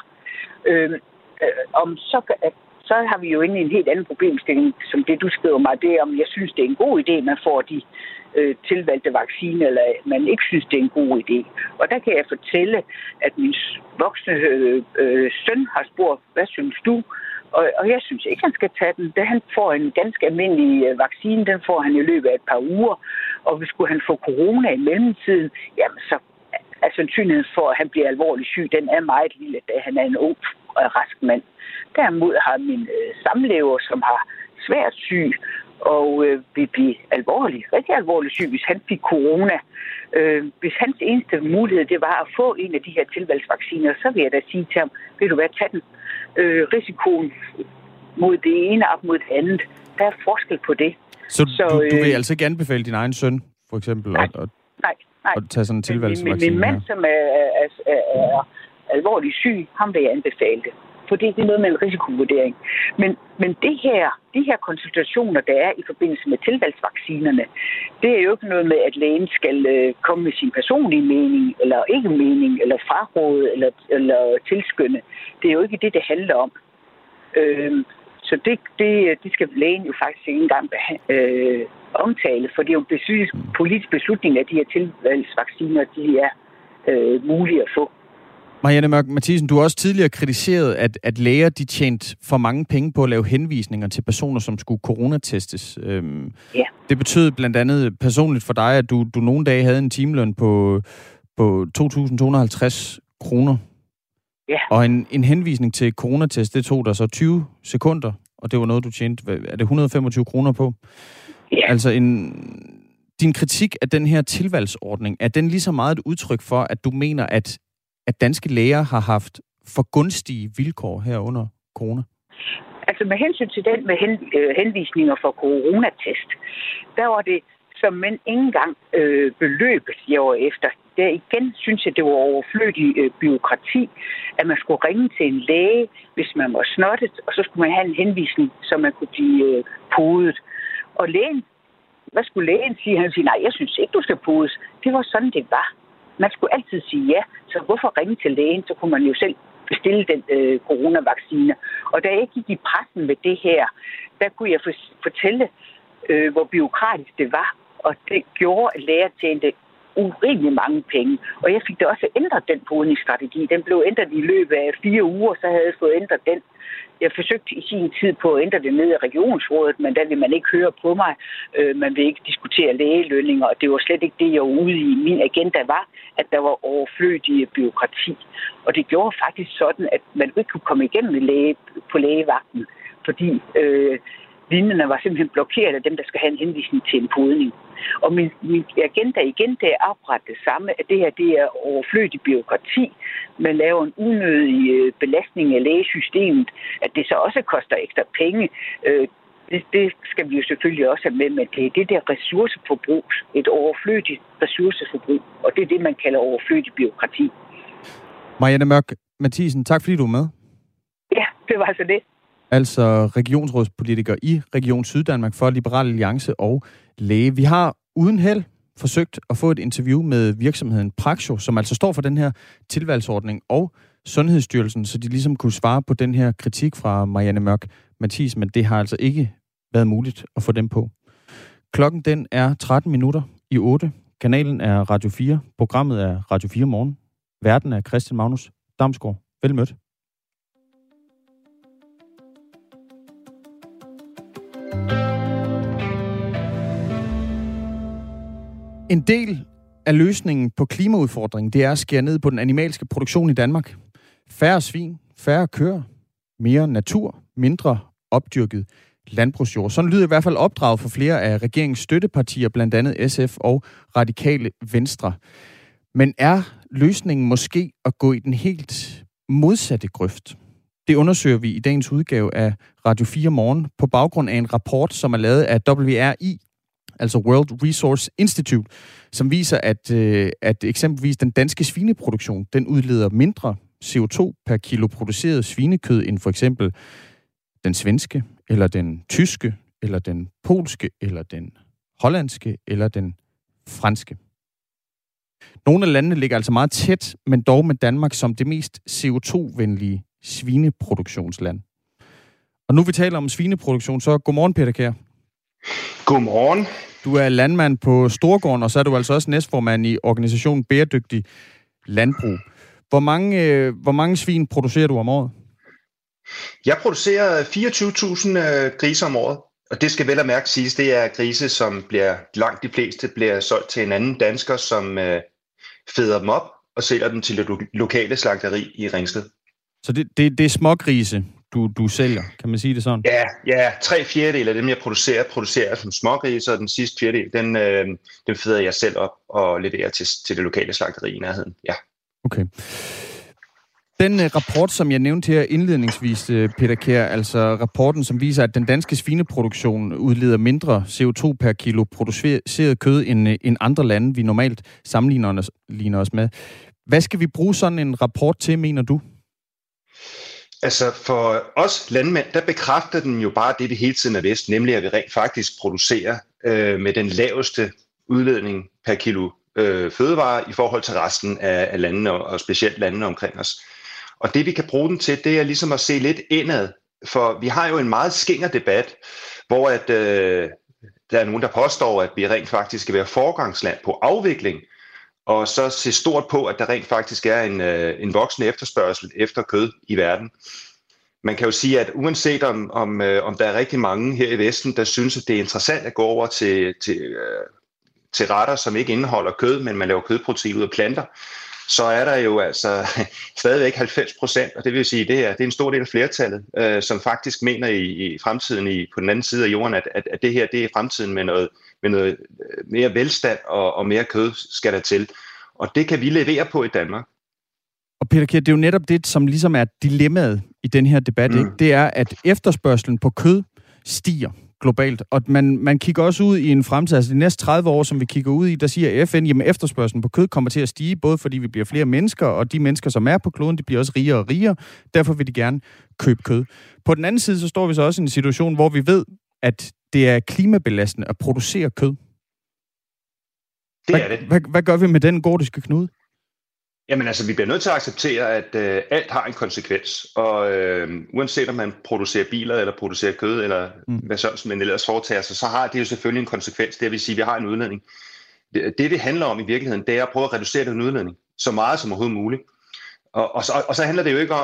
Så har vi jo inde i en helt anden problemstilling, som det du skriver mig, det er, om jeg synes, det er en god idé, man får de tilvalgte vacciner, eller man ikke synes, det er en god idé. Og der kan jeg fortælle, at min voksne søn har spurgt, hvad synes du? Og jeg synes ikke, han skal tage den. Da han får en ganske almindelig vaccine, den får han i løbet af et par uger. Og hvis skulle han få corona i mellemtiden, jamen så er sandsynligheden for, at han bliver alvorligt syg, den er meget lille, da han er en ung og rask mand. Derimod har min samlever, som har svært syg, og vil blive rigtig alvorligt syg, hvis han fik corona. Hvis hans eneste mulighed, det var at få en af de her tilvalgsvacciner, så vil jeg da sige til ham, vil du være tage den? Risikoen mod det ene op mod det andet, der er forskel på det. Så du vil altså ikke anbefale din egen søn, for eksempel, nej. at tage sådan en tilvalgsvaccine? Min mand, som er alvorligt syg, ham vil jeg anbefale det. For det er noget med en risikovurdering. Men de her konsultationer, der er i forbindelse med tilvalgsvaccinerne, det er jo ikke noget med, at lægen skal komme med sin personlige mening, eller ikke mening, eller fraråde, eller tilskynde. Det er jo ikke det handler om. Så det skal lægen jo faktisk ikke engang omtale, for det er jo en politisk beslutning, at de her tilvalgsvacciner, de er mulige at få. Marianne Mørk Mathiesen, du har også tidligere kritiseret, at læger de tjente for mange penge på at lave henvisninger til personer, som skulle coronatestes. Ja. Det betød blandt andet personligt for dig, at du nogle dage havde en timeløn på 2.250 kroner. Ja. Og en henvisning til coronatest, det tog der så 20 sekunder, og det var noget, du tjente, er det 125 kroner på? Ja. Altså din kritik af den her tilvalgsordning, er den lige så meget et udtryk for, at du mener, at danske læger har haft for gunstige vilkår her under corona? Altså med hensyn til den med henvisninger for coronatest, der var det som men ikke engang beløbet, jeg var efter. Der igen synes jeg, det var overflødigt bureaukrati, at man skulle ringe til en læge, hvis man var snottet, og så skulle man have en henvisning, så man kunne blive podet. Og lægen, hvad skulle lægen sige? Han sige, nej, jeg synes ikke, du skal podes. Det var sådan, det var. Man skulle altid sige ja, så hvorfor ringe til lægen? Så kunne man jo selv bestille den coronavaccine. Og da jeg gik i pressen med det her, der kunne jeg fortælle, hvor bureaukratisk det var. Og det gjorde, at læger tjente urimelig mange penge. Og jeg fik da også ændret den podningsstrategi. Den blev ændret i løbet af 4 uger, så havde jeg fået ændret den. Jeg forsøgte i sin tid på at ændre det ned i regionsrådet, men der vil man ikke høre på mig. Man vil ikke diskutere lægelønninger, og det var slet ikke det, jeg var ude i. Min agenda var, at der var overflødige bureaukrati. Og det gjorde faktisk sådan, at man ikke kunne komme igennem på lægevagten, fordi linjerne var simpelthen blokeret af dem, der skal have en henvisning til en podning. Og min agenda igen, det er akkurat det samme, at det her det er overflødig bureaukrati. Man laver en unødig belastning af lægesystemet, at det så også koster ekstra penge. Det skal vi jo selvfølgelig også have med, men det er det der ressourceforbrug, et overflødigt ressourceforbrug, og det er det, man kalder overflødig bureaukrati. Marianne Mørk Mathiesen, tak fordi du er med. Ja, det var altså det. Altså regionsrådspolitiker i Region Syddanmark for Liberal Alliance og læge. Vi har uden held forsøgt at få et interview med virksomheden Praxo, som altså står for den her tilvalgsordning, og Sundhedsstyrelsen, så de ligesom kunne svare på den her kritik fra Marianne Mørk Mathiesen, men det har altså ikke været muligt at få dem på. Klokken den er 8:13. Kanalen er Radio 4. Programmet er Radio 4 Morgen. Værten er Christian Magnus Damsgaard. Vel mødt. En del af løsningen på klimaudfordringen, det er at skære ned på den animalske produktion i Danmark. Færre svin, færre køer, mere natur, mindre opdyrket landbrugsjord. Sådan lyder i hvert fald opdraget for flere af regeringens støttepartier, blandt andet SF og Radikale Venstre. Men er løsningen måske at gå i den helt modsatte grøft? Det undersøger vi i dagens udgave af Radio 4 Morgen på baggrund af en rapport, som er lavet af WRI, altså World Resource Institute, som viser, at eksempelvis den danske svineproduktion, den udleder mindre CO2 per kilo produceret svinekød end for eksempel den svenske, eller den tyske, eller den polske, eller den hollandske, eller den franske. Nogle af landene ligger altså meget tæt, men dog med Danmark som det mest CO2-venlige svineproduktionsland. Og nu vi taler om svineproduktion, så godmorgen Peter Kjær. Godmorgen. Du er landmand på Storgården, og så er du altså også næstformand i organisationen Bæredygtig Landbrug. Hvor mange svin producerer du om året? Jeg producerer 24.000 grise om året, og det skal vel at mærke siges, det er grise, som langt de fleste bliver solgt til en anden dansker, som feder dem op og sælger dem til det lokale slagteri i Ringsted. Så det er smågrise, du sælger, kan man sige det sådan? Ja, 3/4 af dem, jeg producerer som smågrise, og den sidste fjerdedel, den feder jeg selv op og leverer til det lokale slagteri i nærheden. Ja. Okay. Den rapport, som jeg nævnte her indledningsvis, Peter Kjær, altså rapporten, som viser, at den danske svineproduktion udleder mindre CO2 per kilo produceret kød end andre lande, vi normalt sammenligner os med. Hvad skal vi bruge sådan en rapport til, mener du? Altså for os landmænd, der bekræfter den jo bare det, vi hele tiden har vidst, nemlig at vi rent faktisk producerer med den laveste udledning per kilo fødevarer i forhold til resten af landene, og specielt landene omkring os. Og det vi kan bruge den til, det er ligesom at se lidt indad, for vi har jo en meget skinger debat, hvor der er nogen, der påstår, at vi rent faktisk skal være foregangsland på afvikling, og så se stort på, at der rent faktisk er en voksende efterspørgsel efter kød i verden. Man kan jo sige, at uanset om der er rigtig mange her i Vesten, der synes, at det er interessant at gå over til retter, som ikke indeholder kød, men man laver kødprotein ud af planter, så er der jo altså stadigvæk 90%, og det vil sige, det er en stor del af flertallet, som faktisk mener i fremtiden på den anden side af jorden, at det her det er fremtiden med noget mere velstand og mere kød skal der til. Og det kan vi levere på i Danmark. Og Peter Kjær, det er jo netop det, som ligesom er dilemmaet i den her debat, ikke? Det er, at efterspørgselen på kød stiger globalt. Og man kigger også ud i en fremtid, altså de næste 30 år, som vi kigger ud i, der siger FN, jamen efterspørgselen på kød kommer til at stige, både fordi vi bliver flere mennesker, og de mennesker, som er på kloden, de bliver også rigere og rigere. Derfor vil de gerne købe kød. På den anden side, så står vi så også i en situation, hvor vi ved, at det er klimabelastende at producere kød. Det er det. Hvad gør vi med den gordiske knude? Jamen altså, vi bliver nødt til at acceptere, at alt har en konsekvens, og uanset om man producerer biler, eller producerer kød, eller hvad sådan som man ellers foretager sig, så har det jo selvfølgelig en konsekvens. Det vil sige, at vi har en udledning. Det handler om i virkeligheden, det er at prøve at reducere den udledning så meget som overhovedet muligt. Og så handler det jo ikke om,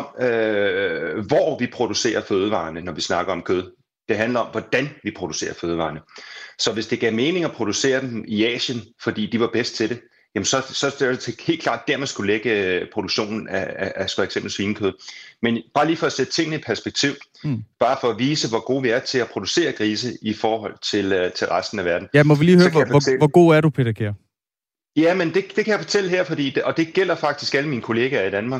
hvor vi producerer fødevarene, når vi snakker om kød. Det handler om, hvordan vi producerer fødevarene. Så hvis det gav mening at producere dem i Asien, fordi de var bedst til det, jamen så er det helt klart, der man skulle lægge produktionen af for eksempel svinekød. Men bare lige for at sætte tingene i perspektiv, bare for at vise, hvor gode vi er til at producere grise i forhold til resten af verden. Ja, må vi lige høre, hvor god er du, Peter Kjær? Ja, men det kan jeg fortælle her, og det gælder faktisk alle mine kollegaer i Danmark.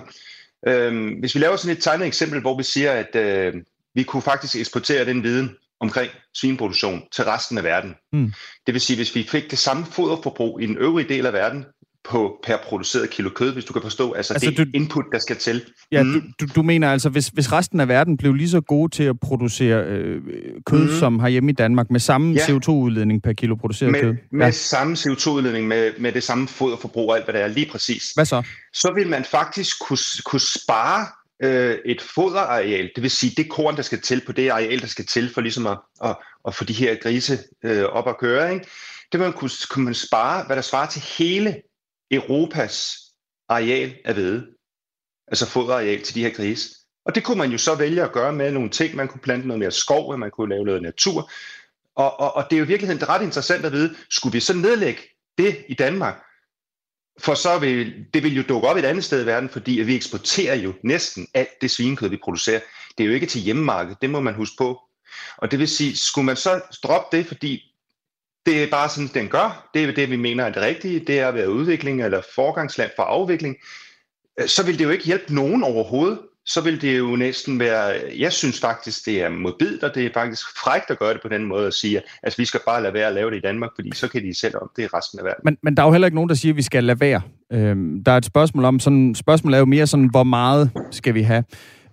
Hvis vi laver sådan et tegnet eksempel, hvor vi siger, at vi kunne faktisk eksportere den viden omkring svineproduktion til resten af verden. Det vil sige, hvis vi fik det samme foderforbrug i den øvrige del af verden per produceret kilo kød, hvis du kan forstå, altså det input, der skal til. Ja, du mener altså, hvis resten af verden blev lige så gode til at producere kød, som herhjemme i Danmark, med samme CO2-udledning per kilo produceret kød? Med samme CO2-udledning, med det samme foderforbrug og alt, hvad det er, lige præcis. Hvad så? Så vil man faktisk kunne spare et foderareal, det vil sige det korn, der skal til på det areal, der skal til for ligesom at få de her grise op at køre, ikke? Det kunne man spare, hvad der svarer til hele Europas areal af hvede, altså foderareal til de her grise. Og det kunne man jo så vælge at gøre med nogle ting. Man kunne plante noget mere skov, man kunne lave noget natur. Og det er jo i virkeligheden ret interessant at vide, skulle vi så nedlægge det i Danmark? For så vil jo dukke op et andet sted i verden, fordi at vi eksporterer jo næsten alt det svinekød, vi producerer. Det er jo ikke til hjemmemarkedet, det må man huske på. Og det vil sige, skulle man så droppe det, fordi det er bare sådan, den gør, det er det, vi mener er det rigtige, det er at være udvikling eller forgangsland for afvikling, så vil det jo ikke hjælpe nogen overhovedet. Så vil det jo næsten være, jeg synes faktisk, det er modbydeligt, og det er faktisk frækt at gøre det på den måde, at sige, at vi skal bare lade være at lave det i Danmark, fordi så kan de selv om det i resten af verden. Men der er jo heller ikke nogen, der siger, at vi skal lade være. Der er et spørgsmål om, spørgsmålet er jo mere sådan, hvor meget skal vi have?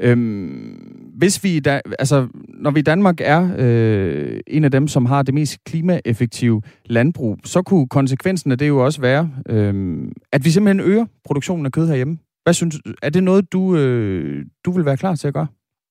Hvis vi når vi i Danmark er en af dem, som har det mest klimaeffektive landbrug, så kunne konsekvensen af det jo også være, at vi simpelthen øger produktionen af kød herhjemme. Hvad synes du? Er det noget, du vil være klar til at gøre?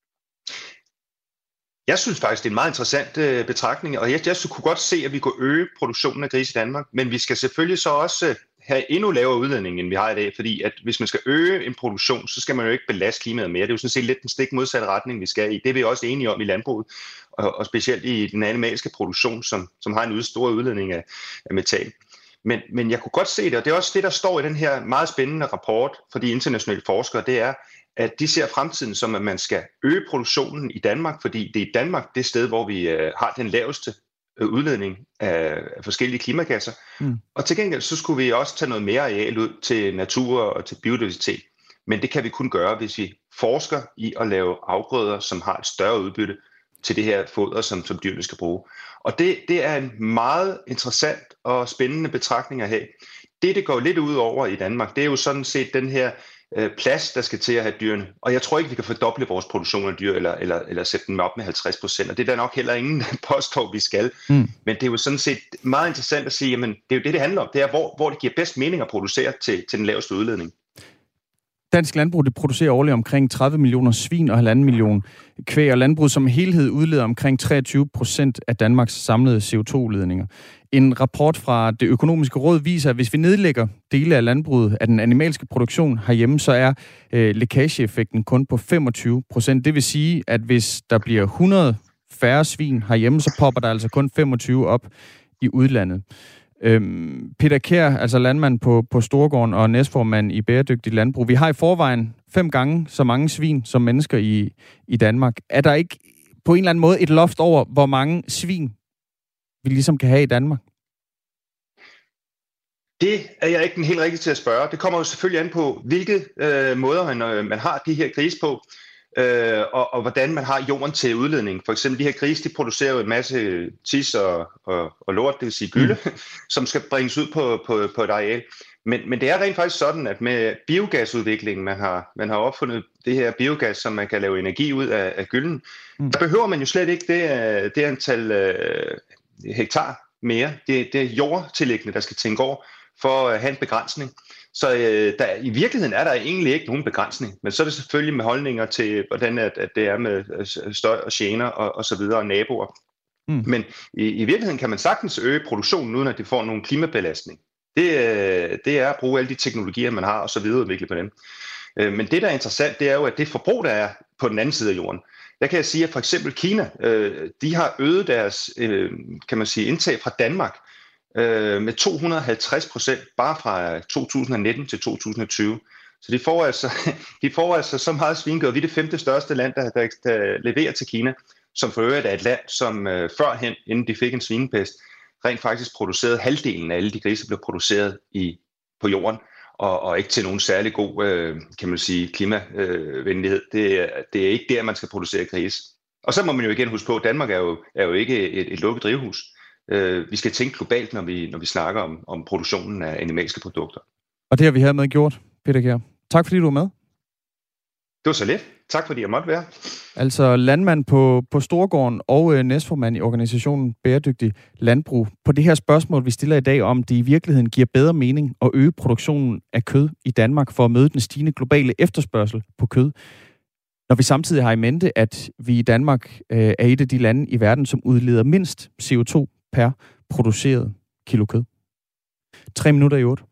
Jeg synes faktisk, det er en meget interessant betragtning, og jeg kunne godt se, at vi kunne øge produktionen af grise i Danmark, men vi skal selvfølgelig så også have endnu lavere udledning, end vi har i dag, fordi at hvis man skal øge en produktion, så skal man jo ikke belaste klimaet mere. Det er jo sådan set lidt den stik modsatte retning, vi skal i. Det er vi også enige om i landbruget, og specielt i den animalske produktion, som har en stor udledning af metan. Men jeg kunne godt se det, og det er også det, der står i den her meget spændende rapport for de internationale forskere, det er, at de ser fremtiden som, at man skal øge produktionen i Danmark, fordi det er i Danmark det sted, hvor vi har den laveste udledning af forskellige klimagasser. Og til gengæld så skulle vi også tage noget mere areal ud til natur og til biodiversitet. Men det kan vi kun gøre, hvis vi forsker i at lave afgrøder, som har et større udbytte til det her foder, som dyrene skal bruge. Og det er en meget interessant og spændende betragtning at have. Det går lidt ud over i Danmark, det er jo sådan set den her plads, der skal til at have dyrene. Og jeg tror ikke, vi kan fordoble vores produktion af dyr, eller sætte dem op med 50%. Og det er der nok heller ingen påstår, vi skal. Men det er jo sådan set meget interessant at sige, jamen det er jo det handler om. Det er, hvor det giver bedst mening at producere til den laveste udledning. Dansk landbrug det producerer årligt omkring 30 millioner svin og 1,5 million kvæg, og landbruget som helhed udleder omkring 23% af Danmarks samlede CO2-udledninger. En rapport fra Det Økonomiske Råd viser, at hvis vi nedlægger dele af landbruget af den animalske produktion herhjemme, så er lækageeffekten kun på 25%. Det vil sige, at hvis der bliver 100 færre svin herhjemme, så popper der altså kun 25 op i udlandet. Peter Kjær, altså landmand på Storgården og næstformand i Bæredygtigt Landbrug. Vi har i forvejen 5 gange så mange svin som mennesker i Danmark. Er der ikke på en eller anden måde et loft over, hvor mange svin vi ligesom kan have i Danmark? Det er jeg ikke den helt rigtige til at spørge. Det kommer jo selvfølgelig an på, hvilke måder man har de her grise på, og hvordan man har jorden til udledning. For eksempel de her grise, de producerer jo en masse tis og lort, det vil sige gylde, som skal bringes ud på et areal. Men det er rent faktisk sådan, at med biogasudviklingen, man har opfundet det her biogas, som man kan lave energi ud af gylden, der behøver man jo slet ikke det antal hektar mere. Det er jordtilliggende, der skal tænke over for at have en begrænsning. Så i virkeligheden er der egentlig ikke nogen begrænsning, men så er det selvfølgelig med holdninger til, hvordan at det er med støj og gener og så videre og naboer. Men i virkeligheden kan man sagtens øge produktionen, uden at det får nogen klimabelastning. Det er at bruge alle de teknologier, man har, og så videreudvikle på dem. Men det, der er interessant, det er jo, at det forbrug, der er på den anden side af jorden, der kan jeg sige, at for eksempel Kina, de har øget deres kan man sige, indtag fra Danmark med 250% bare fra 2019 til 2020. Så de får altså så meget svinkød. Vi er det 5. største land, der leverer til Kina, som for øvrigt er et land, som førhen, inden de fik en svinepest, rent faktisk producerede halvdelen af alle de grise, der blev produceret på jorden, og ikke til nogen særlig god, kan man sige, klimavenlighed. Det er ikke der, man skal producere grise. Og så må man jo igen huske på, at Danmark er jo ikke et lukket drivhus. Vi skal tænke globalt, når vi snakker om produktionen af animalske produkter. Og det har vi hermed gjort, Peter Kjær. Tak fordi du var med. Det var så lidt. Tak fordi jeg måtte være. Altså landmand på Storgården og næstformand i organisationen Bæredygtig Landbrug. På det her spørgsmål, vi stiller i dag, om det i virkeligheden giver bedre mening at øge produktionen af kød i Danmark for at møde den stigende globale efterspørgsel på kød. Når vi samtidig har i mente, at vi i Danmark er et af de lande i verden, som udleder mindst CO2 per produceret kilo kød. 7:03.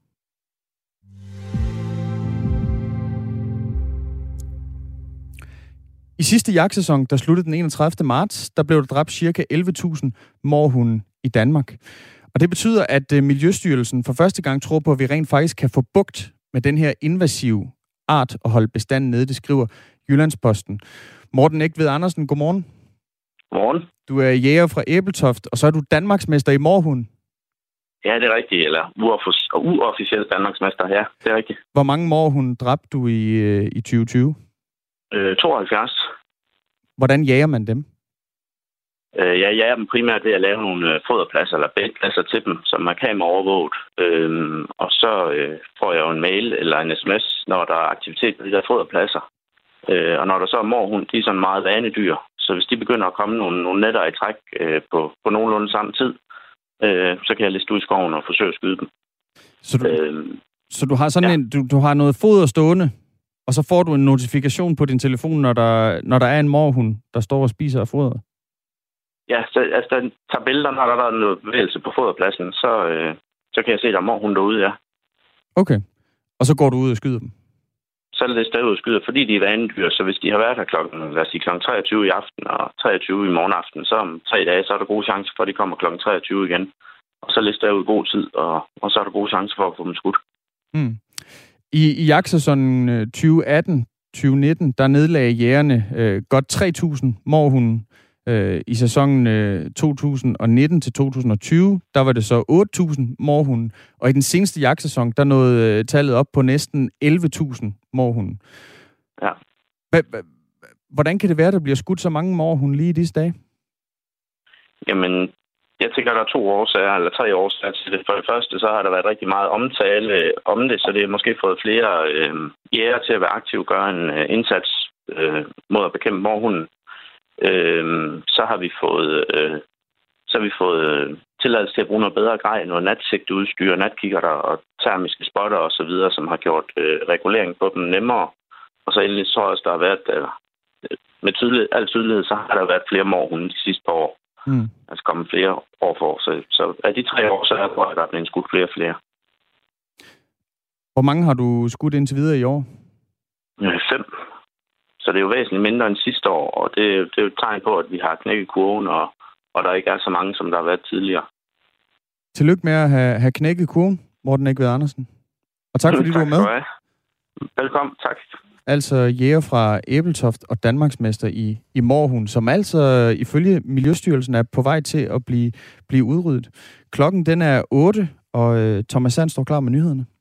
I sidste jagtsæson, der sluttede den 31. marts, der blev der dræbt ca. 11.000 mårhunde i Danmark. Og det betyder, at Miljøstyrelsen for første gang tror på, at vi rent faktisk kan få bugt med den her invasive art og holde bestanden nede, det skriver Jyllandsposten. Morten Egtved Andersen, godmorgen. Godmorgen. Du er jæger fra Ebeltoft, og så er du Danmarksmester i mårhund. Ja, det er rigtigt. Eller uofficielt Danmarksmester, ja, det er rigtigt. Hvor mange mårhunde dræbte du i 2020? 72. Hvordan jager man dem? Jeg jager dem primært ved at lave nogle foderpladser eller bæltpladser til dem, som er kameraovervåget. Og så får jeg jo en mail eller en sms, når der er aktivitet på de der foderpladser. Og når der så er mårhund, de er sådan meget vanedyr. Så hvis de begynder at komme nogle nætter i træk på nogenlunde samme tid, så kan jeg liste ud i skoven og forsøge at skyde dem. Så du har sådan du har noget foder stående, og så får du en notifikation på din telefon, når der er en mårhund, der står og spiser af fodret? Ja, så altså, den tager billeder, når der er noget bevægelse på foderpladsen, så kan jeg se, at der er mårhund derude, ja. Okay. Og så går du ud og skyder dem? Så er det stadig ud og skyder, fordi de er vanedyr, så hvis de har været her klokken 23 i aften og 23 i morgenaften, så om 3 dage, så er der gode chancer for, at de kommer klokken 23 igen. Og så lister jeg ud god tid, og så er der gode chancer for at få dem skudt. Mm. I jagtsæsonen 2018-2019, der nedlagde jægerne godt 3.000 mårhunde. I sæsonen 2019 til 2020, der var det så 8.000 mårhunde. Og i den seneste jagtsæson, der nåede tallet op på næsten 11.000 mårhunde. Ja. Hvordan kan det være, at der bliver skudt så mange mårhunde lige i disse dage? Jamen, jeg tænker, der er 3 årsager til det. For det første, så har der været rigtig meget omtale om det, så det har måske fået flere jæger til at være aktive og gøre en indsats mod at bekæmpe mårhunden. Så har vi fået tilladelse til at bruge noget bedre grej, noget natsigteudstyr, natkikkerter og termiske spotter osv., som har gjort regulering på dem nemmere. Og så endelig tror jeg også, der har været, med al tydelighed, så har der været flere morhunde de sidste par år. Altså kommet flere år for. Så af de 3 år, så er der blevet skudt flere og flere. Hvor mange har du skudt indtil videre i år? 5. Så det er jo væsentligt mindre end sidste år, og det er jo et tegn på, at vi har knækket kurven, og der ikke er så mange, som der har været tidligere. Tillykke med at have knækket kurven, Morten Egvad Andersen. Og tak fordi du var med. Velkommen, tak. Altså jæger fra Ebeltoft og Danmarksmester i mårhund, som altså ifølge Miljøstyrelsen er på vej til at blive udryddet. Klokken den er 8, og Thomas Sand står klar med nyhederne.